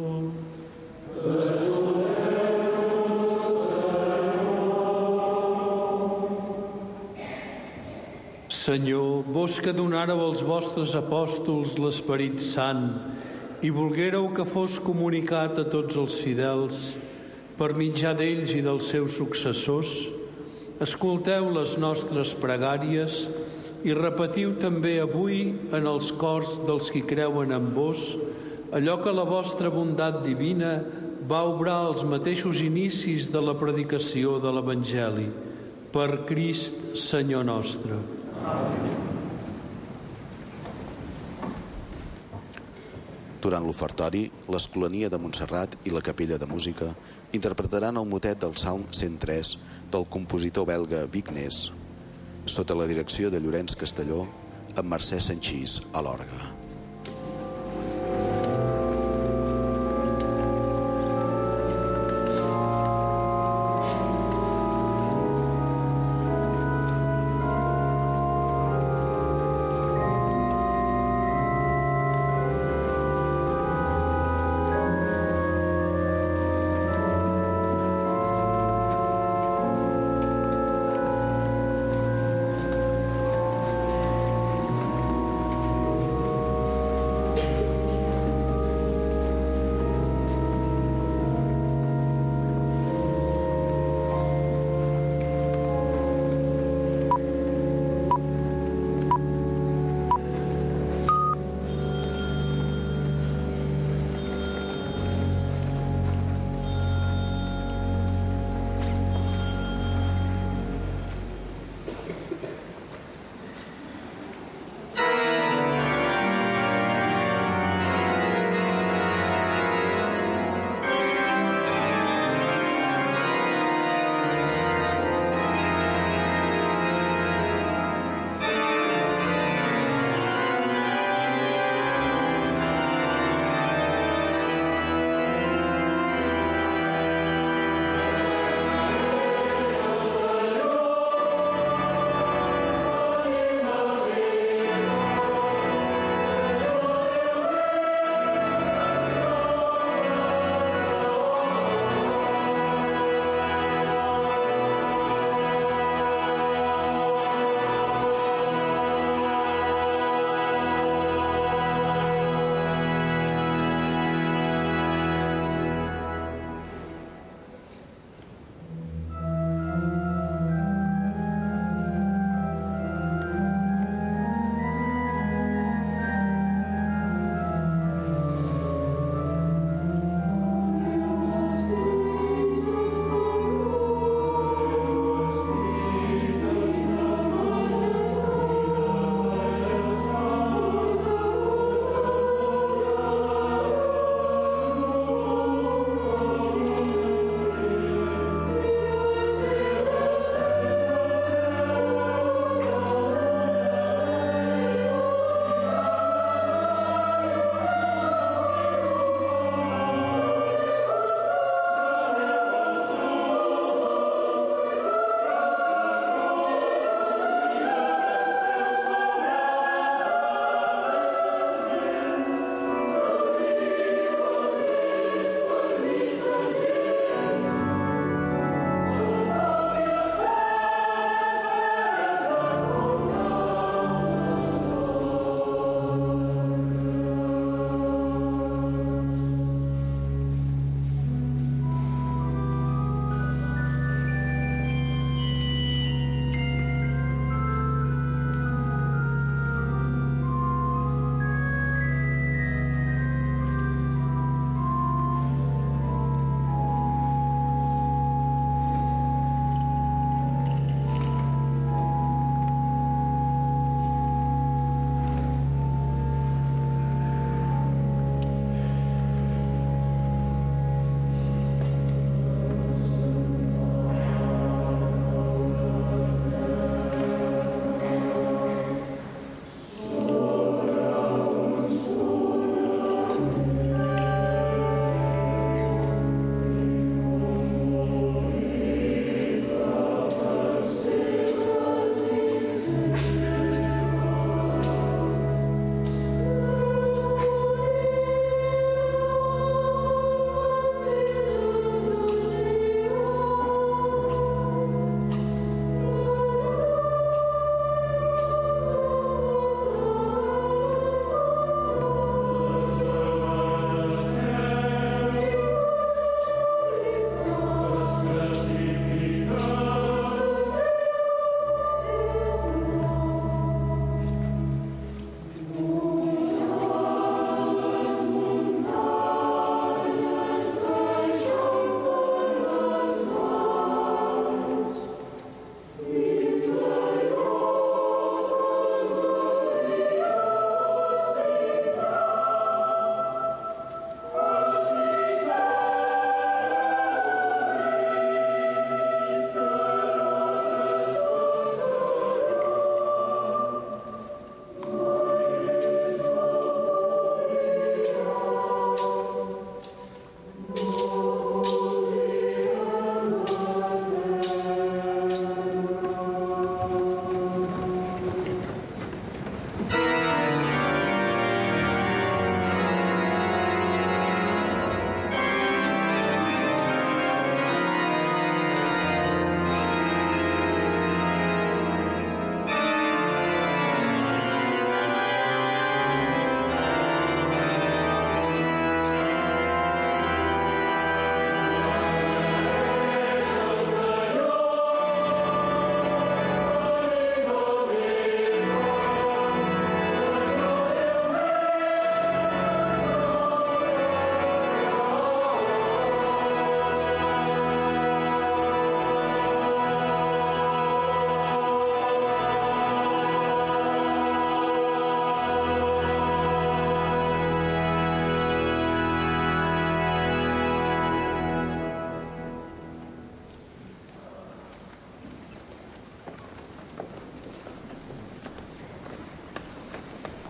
Senyor, vos que donàreu als vostres apòstols l'Esperit Sant i volguéreu que fos comunicat a tots els fidels per mitjà d'ells i dels seus successors, escolteu les nostres pregàries i repetiu també avui en els cors dels qui creuen en vos allò que la vostra bondat divina va obrar als mateixos inicis de la predicació de l'Evangeli. Per Crist, Senyor nostre. Amén. Durant l'ofertori, l'Escolania de Montserrat i la Capella de Música interpretaran el motet del Salm cent tres del compositor belga Vignès, sota la direcció de Llorenç Castelló, amb Mercè Sanchís a l'orgue.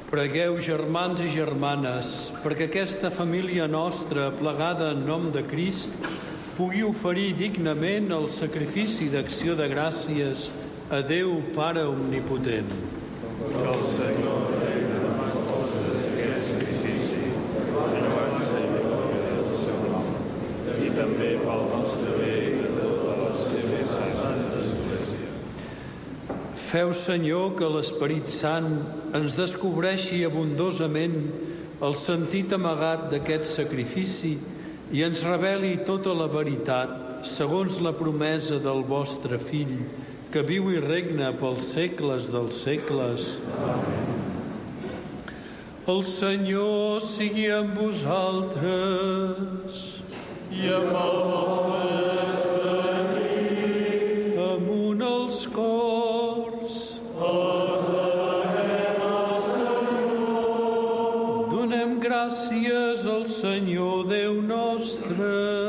Pregueu, germans i germanes, perquè aquesta família nostra, plegada en nom de Crist, pugui oferir dignament el sacrifici d'acció de gràcies a Déu Pare Omnipotent. Que el Senyor regna demà totes aquest sacrifici i no ens sigui glòria del seu nom, i també pel nostre bé i de tota la seva santa església. Feu, Senyor, que l'Esperit Sant ens descobreixi abundosament el sentit amagat d'aquest sacrifici i ens reveli tota la veritat, segons la promesa del vostre Fill, que viu i regna pels segles dels segles. Amén. El Senyor sigui amb vosaltres. I amb el vostre esperit. Amunt els cors. Els elevarem al Senyor. Donem gràcies al Senyor Déu nostre.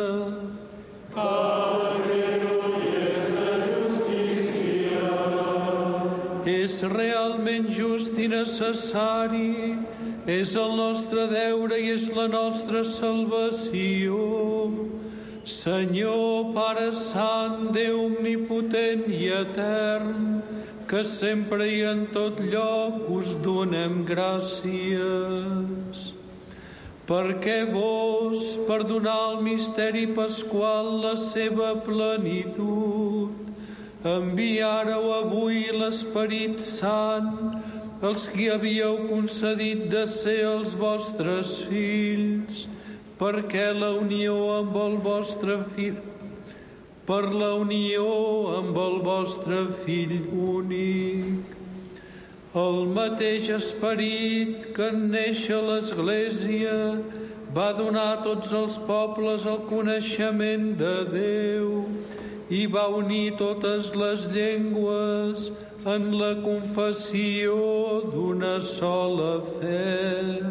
És realment just i necessari, és el nostre deure i és la nostra salvació. Senyor, Pare Sant, Déu omnipotent i etern, que sempre i en tot lloc us donem gràcies. Perquè vos, per donar al misteri pasqual la seva plenitud, enviàreu avui l'Esperit Sant, els qui havíeu concedit de ser els vostres fills, perquè la unió amb el vostre fill, per la unió amb el vostre fill únic, el mateix Esperit que en néixer l'Església va donar a tots els pobles el coneixement de Déu, i va unir totes les llengües en la confessió d'una sola fe.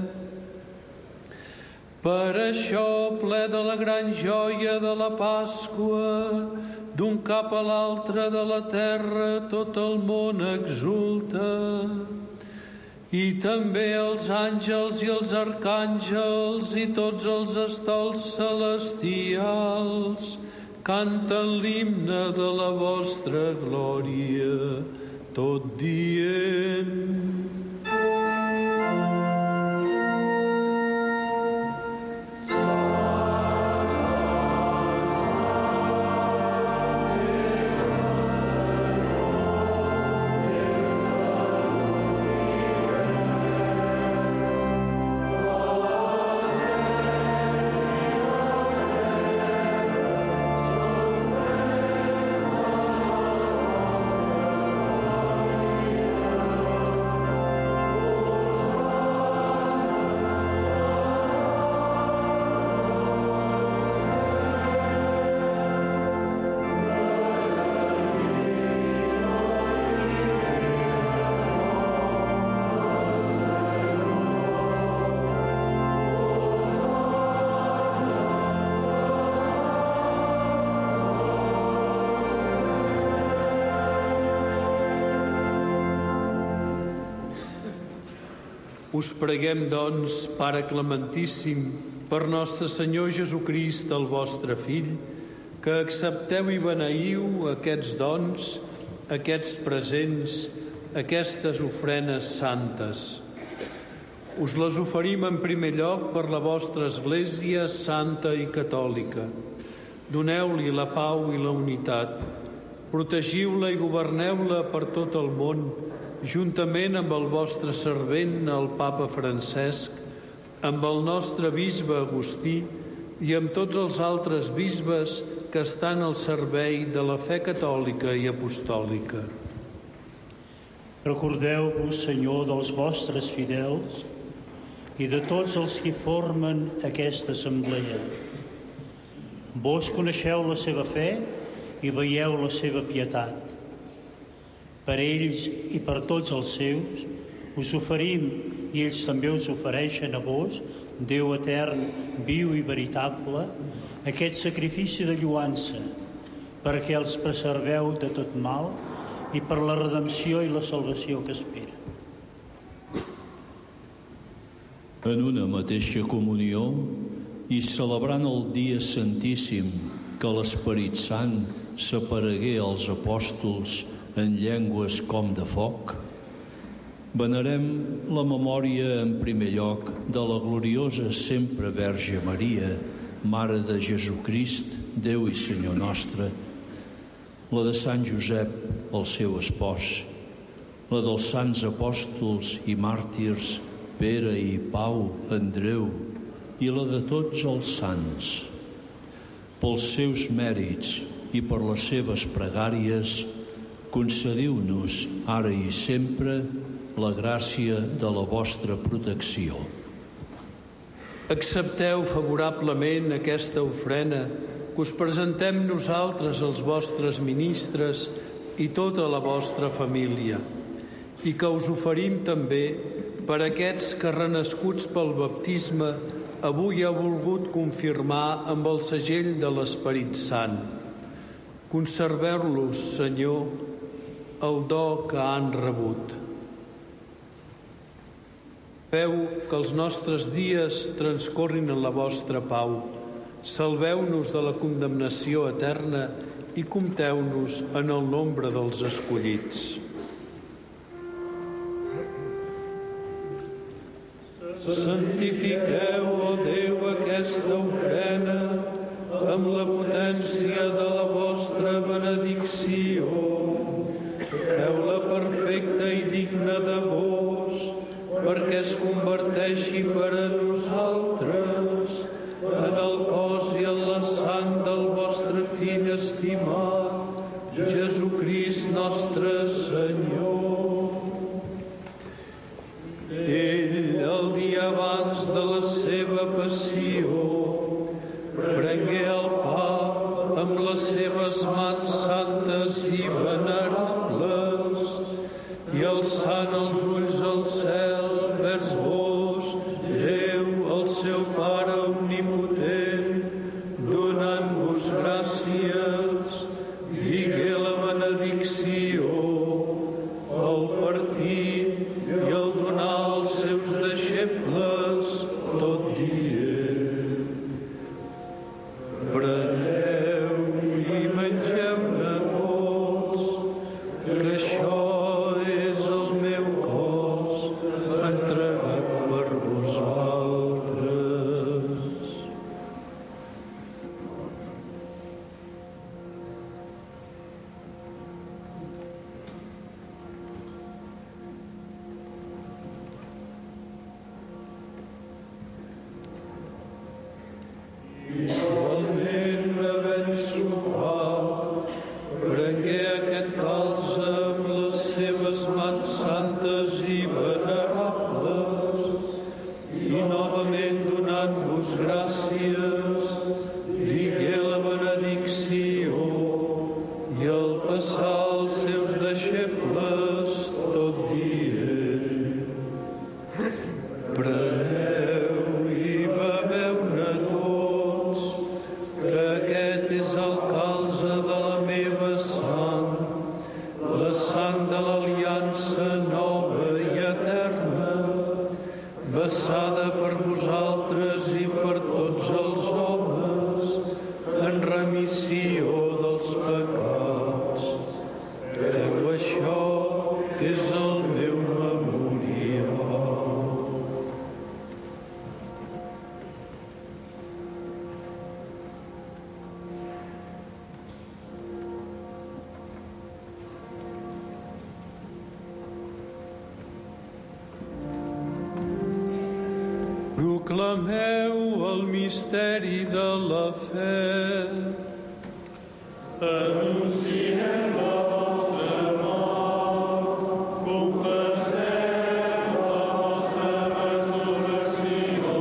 Per això, ple de la gran joia de la Pasqua, d'un cap a l'altre de la terra tot el món exulta. I també els àngels i els arcàngels i tots els estols celestials canten l'himne de la vostra glòria, tot dient... Us preguem, doncs, Pare Clementíssim, per nostre Senyor Jesucrist, el vostre Fill, que accepteu i beneiu aquests dons, aquests presents, aquestes ofrenes santes. Us les oferim en primer lloc per la vostra Església santa i catòlica. Doneu-li la pau i la unitat. Protegiu-la i governeu-la per tot el món, juntament amb el vostre servent, el Papa Francesc, amb el nostre bisbe Agustí i amb tots els altres bisbes que estan al servei de la fe catòlica i apostòlica. Recordeu-vos, Senyor, dels vostres fidels i de tots els que formen aquesta assemblea. Vos coneixeu la seva fe i veieu la seva pietat. Per ells i per tots els seus us oferim, i ells també us ofereixen a vos, Déu etern, viu i veritable, aquest sacrifici de lluança, perquè els preserveu de tot mal i per la redempció i la salvació que espera. en una mateixa comunió i celebrant el dia santíssim que l'Esperit Sant s'aparegué als apòstols en llengües com de foc, venerem la memòria en primer lloc de la gloriosa sempre Verge Maria, Mare de Jesucrist, Déu i Senyor nostre, la de Sant Josep, el seu espòs, la dels sants apòstols i màrtirs Pere i Pau, Andreu, i la de tots els sants. Pels seus mèrits i per les seves pregàries, concediu-nos ara i sempre la gràcia de la vostra protecció. Accepteu favorablement aquesta ofrena que us presentem nosaltres, els vostres ministres i tota la vostra família, i que us oferim també per aquests que, renascuts pel baptisme, avui ha volgut confirmar amb el segell de l'Esperit Sant. Conserveu-los, Senyor, el do que han rebut. Feu que els nostres dies transcorrin en la vostra pau. Salveu-nos de la condemnació eterna i compteu-nos en el nombre dels escollits. Santifiqueu, ó Déu, aquesta ofrena amb la potència de la vostra benedicció. Feu-la perfecta i digna de vos, perquè es converteixi per a nosaltres en el cos i en la sang del vostre Fill estimat, Jesucrist nostre Senyor. Ell, el dia abans de la seva passió, prengué el pa amb les seves mans santes i venerables i alçant els ulls al cel vers vos, Déu, el seu Pare omnipotent, donant-vos gràcies, digué la benedicció, el partir i el donar als seus deixebles, tot dient: preneu i mengeu-ne tots, que això és el meu cos entregat per vosaltres. Igualment, havent sopat, prengué aquest calze amb les seves mans santes i venerables i novament donant-vos gràcies, digué la benedicció i al passar als seus deixebles, tot dient: preneu i beveu-ne tots, que aquest és el calze de la meva sang, la sang de l'aliança nova i eterna, vessada per vosaltres i per tots els homes, en remissió dels pecats. Feu això, que és el meu memorial. Proclameu el misteri de la fe. Anunciem la vostra mort, confessem la vostra resurrecció,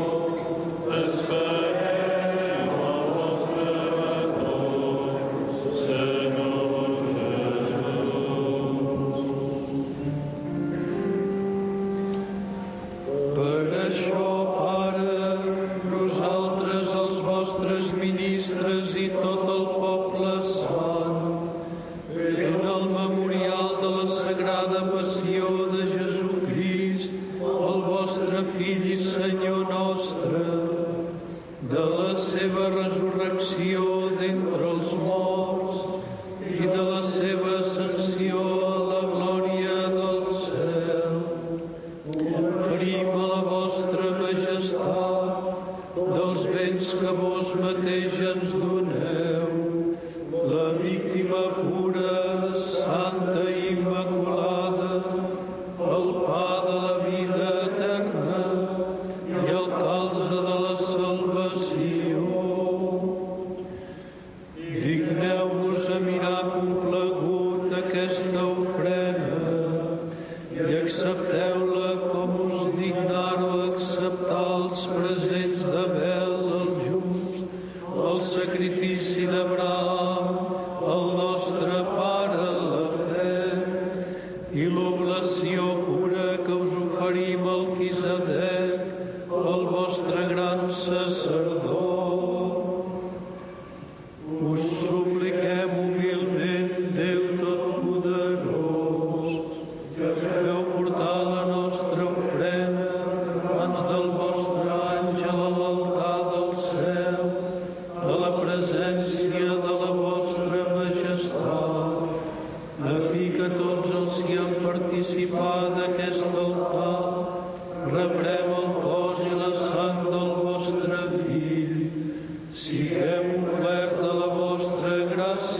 esperem el vostre retorn, Senyor Jesús. Per això, nosaltres, els vostres ministres i tot el poble sant,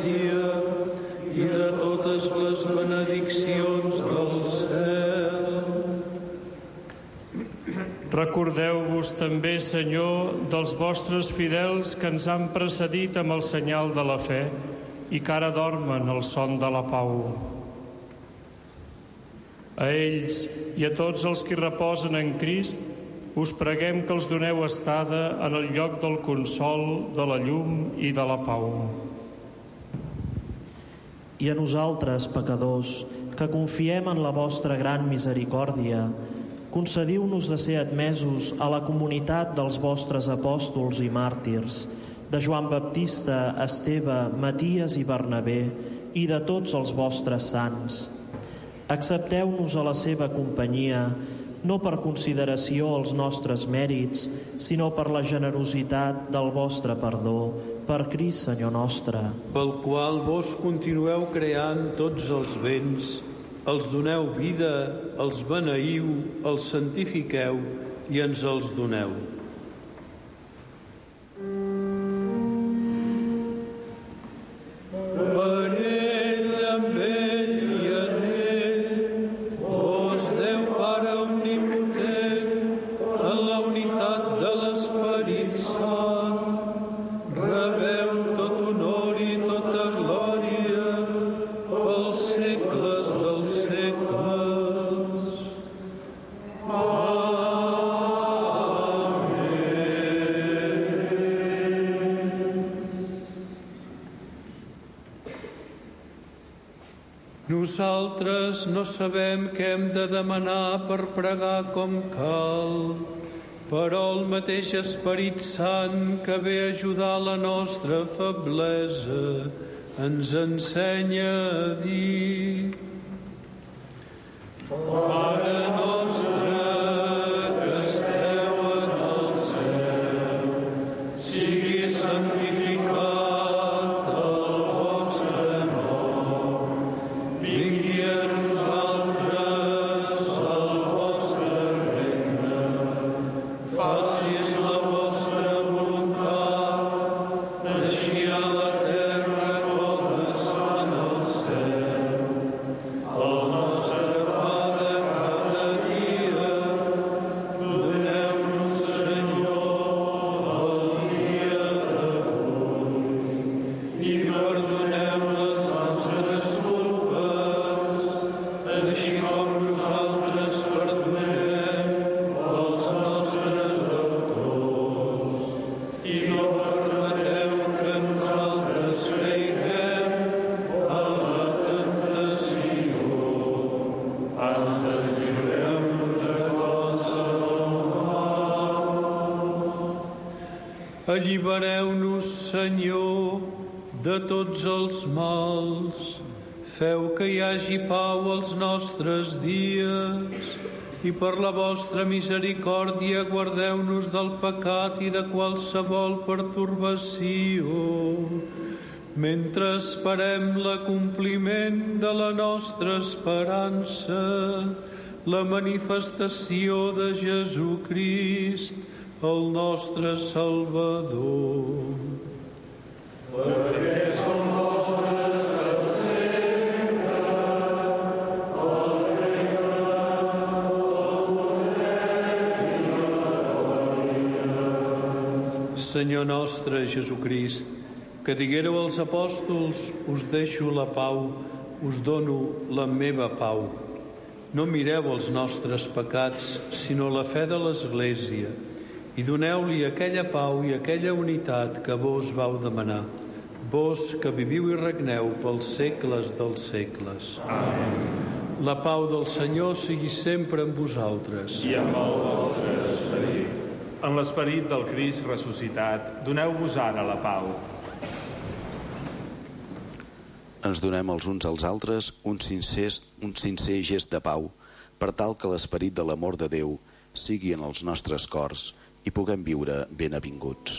Gràcia i de totes les benediccions del cel. Recordeu-vos també, Senyor, dels vostres fidels que ens han precedit amb el senyal de la fe i que ara dormen el son de la pau. A ells i a tots els que reposen en Crist, us preguem que els doneu estada en el lloc del consol, de la llum i de la pau. I a nosaltres, pecadors, que confiem en la vostra gran misericòrdia, concediu-nos de ser admesos a la comunitat dels vostres apòstols i màrtirs, de Joan Baptista, Esteve, Maties i Bernabé, i de tots els vostres sants. Accepteu-nos a la seva companyia, no per consideració als nostres mèrits, sinó per la generositat del vostre perdó, per Crist, Senyor nostre. Pel qual vos continueu creant tots els béns, els doneu vida, els beneïu, els santifiqueu i ens els doneu. Nosaltres no sabem què hem de demanar per pregar com cal, però el mateix Esperit Sant que ve a ajudar la nostra feblesa ens ensenya a dir: Pare nostre que esteu en el cel, sigui santificat Allibereu-nos, Senyor, de tots els mals. Feu que hi hagi pau als nostres dies i per la vostra misericòrdia guardeu-nos del pecat i de qualsevol pertorbació, mentre esperem l'acompliment de la nostra esperança, la manifestació de Jesucrist, el nostre Salvador. Perquè som vostres per sempre, el regne, el poder i la glòria. Senyor nostre Jesucrist, que diguéreu als apòstols: us deixo la pau, us dono la meva pau. No mireu els nostres pecats, sinó la fe de l'Església, i doneu-li aquella pau i aquella unitat que vos vau demanar, vos que viviu i regneu pels segles dels segles. Amén. La pau del Senyor sigui sempre amb vosaltres. I amb el vostre esperit. En l'esperit del Crist ressuscitat, doneu-vos ara la pau. Ens donem els uns als altres un sincer, un sincer gest de pau, per tal que l'esperit de l'amor de Déu sigui en els nostres cors i puguem viure ben avinguts.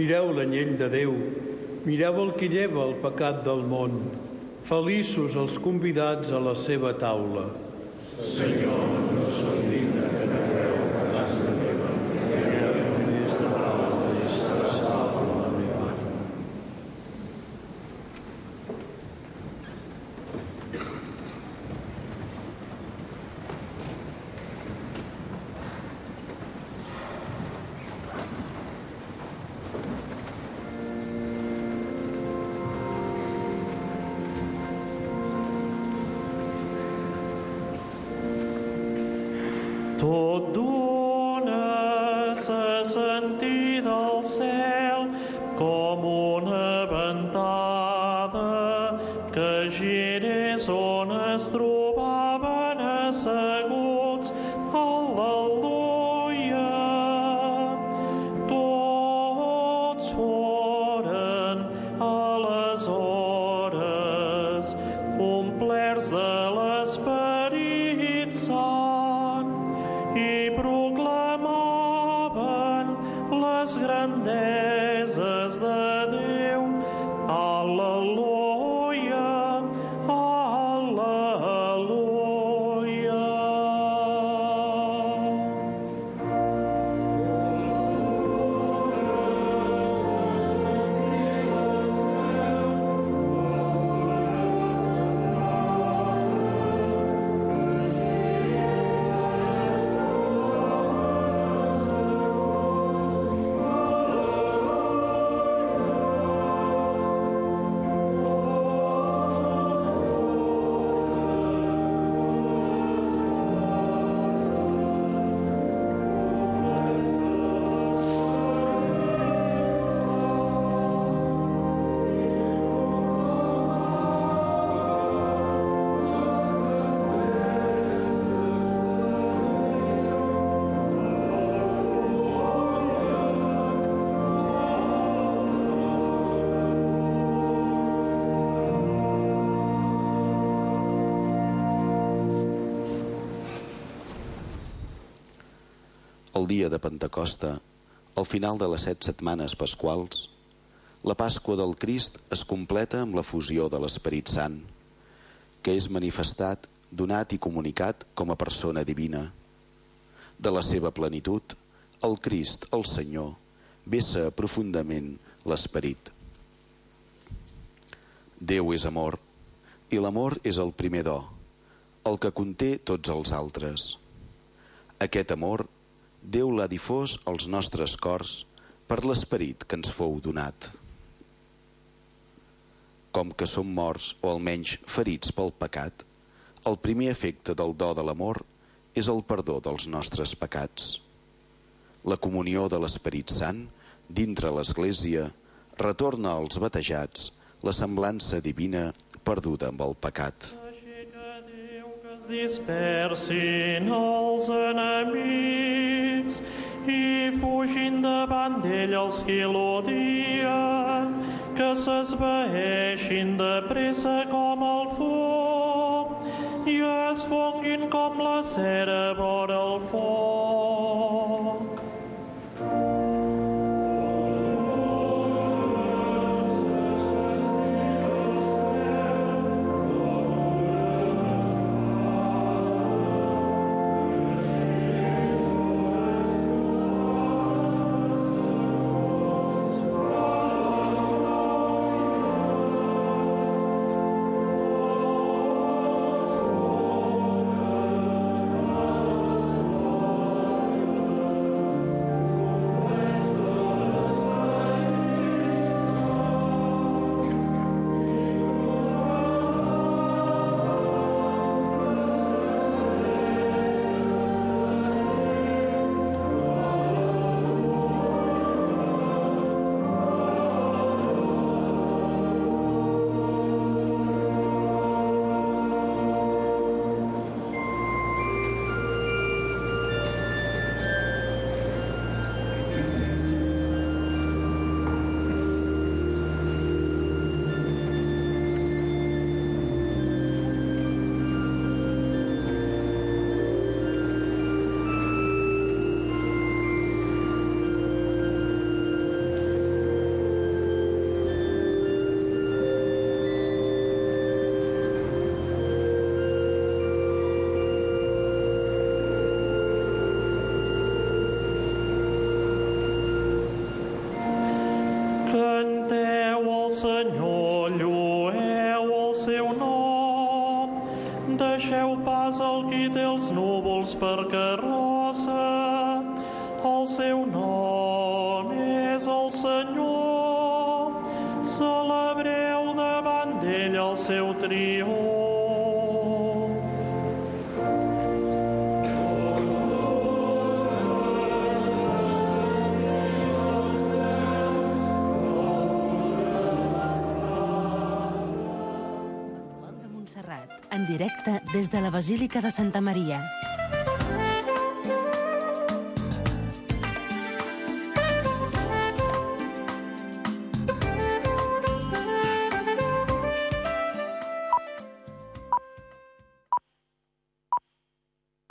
Mireu l'anyell de Déu, mireu el que lleva el pecat del món. Feliços els convidats a la seva taula. Senyor, no soc digne que n'agreu cas de meva, que només de paraula i salva la meva ànima. Tot dona sa sentir del cel com una ventada que girés on es trobaven asseguts. Al·leluia! Tots foren aleshores omplerts de l'Esperit Sant i proclamaven les grandeses de Déu. Al·leluia, al·leluia. El dia de Pentecosta, al final de les set setmanes pasquals, la Pasqua del Crist es completa amb la fusió de l'Esperit Sant, que és manifestat, donat i comunicat com a persona divina. De la seva plenitud, el Crist, el Senyor, vessa profundament l'Esperit. Déu és amor, i l'amor és el primer do, el que conté tots els altres. Aquest amor, Déu l'ha difós als nostres cors per l'Esperit que ens fou donat. Com que som morts o almenys ferits pel pecat, el primer efecte del do de l'amor és el perdó dels nostres pecats. La comunió de l'Esperit Sant, dintre l'Església, retorna als batejats la semblança divina perduda amb el pecat. Dispersin els enemics i fugin davant d'ell els qui l'odien, que s'esvaeixin de pressa com el foc i es fonguin com la cera vora el foc. Senyor, llueu el seu nom. Deixeu pas al qui té els núvols per carrossa. El seu nom és el Senyor. Celebreu davant d'ell el seu triomf. En directe des de la Basílica de Santa Maria.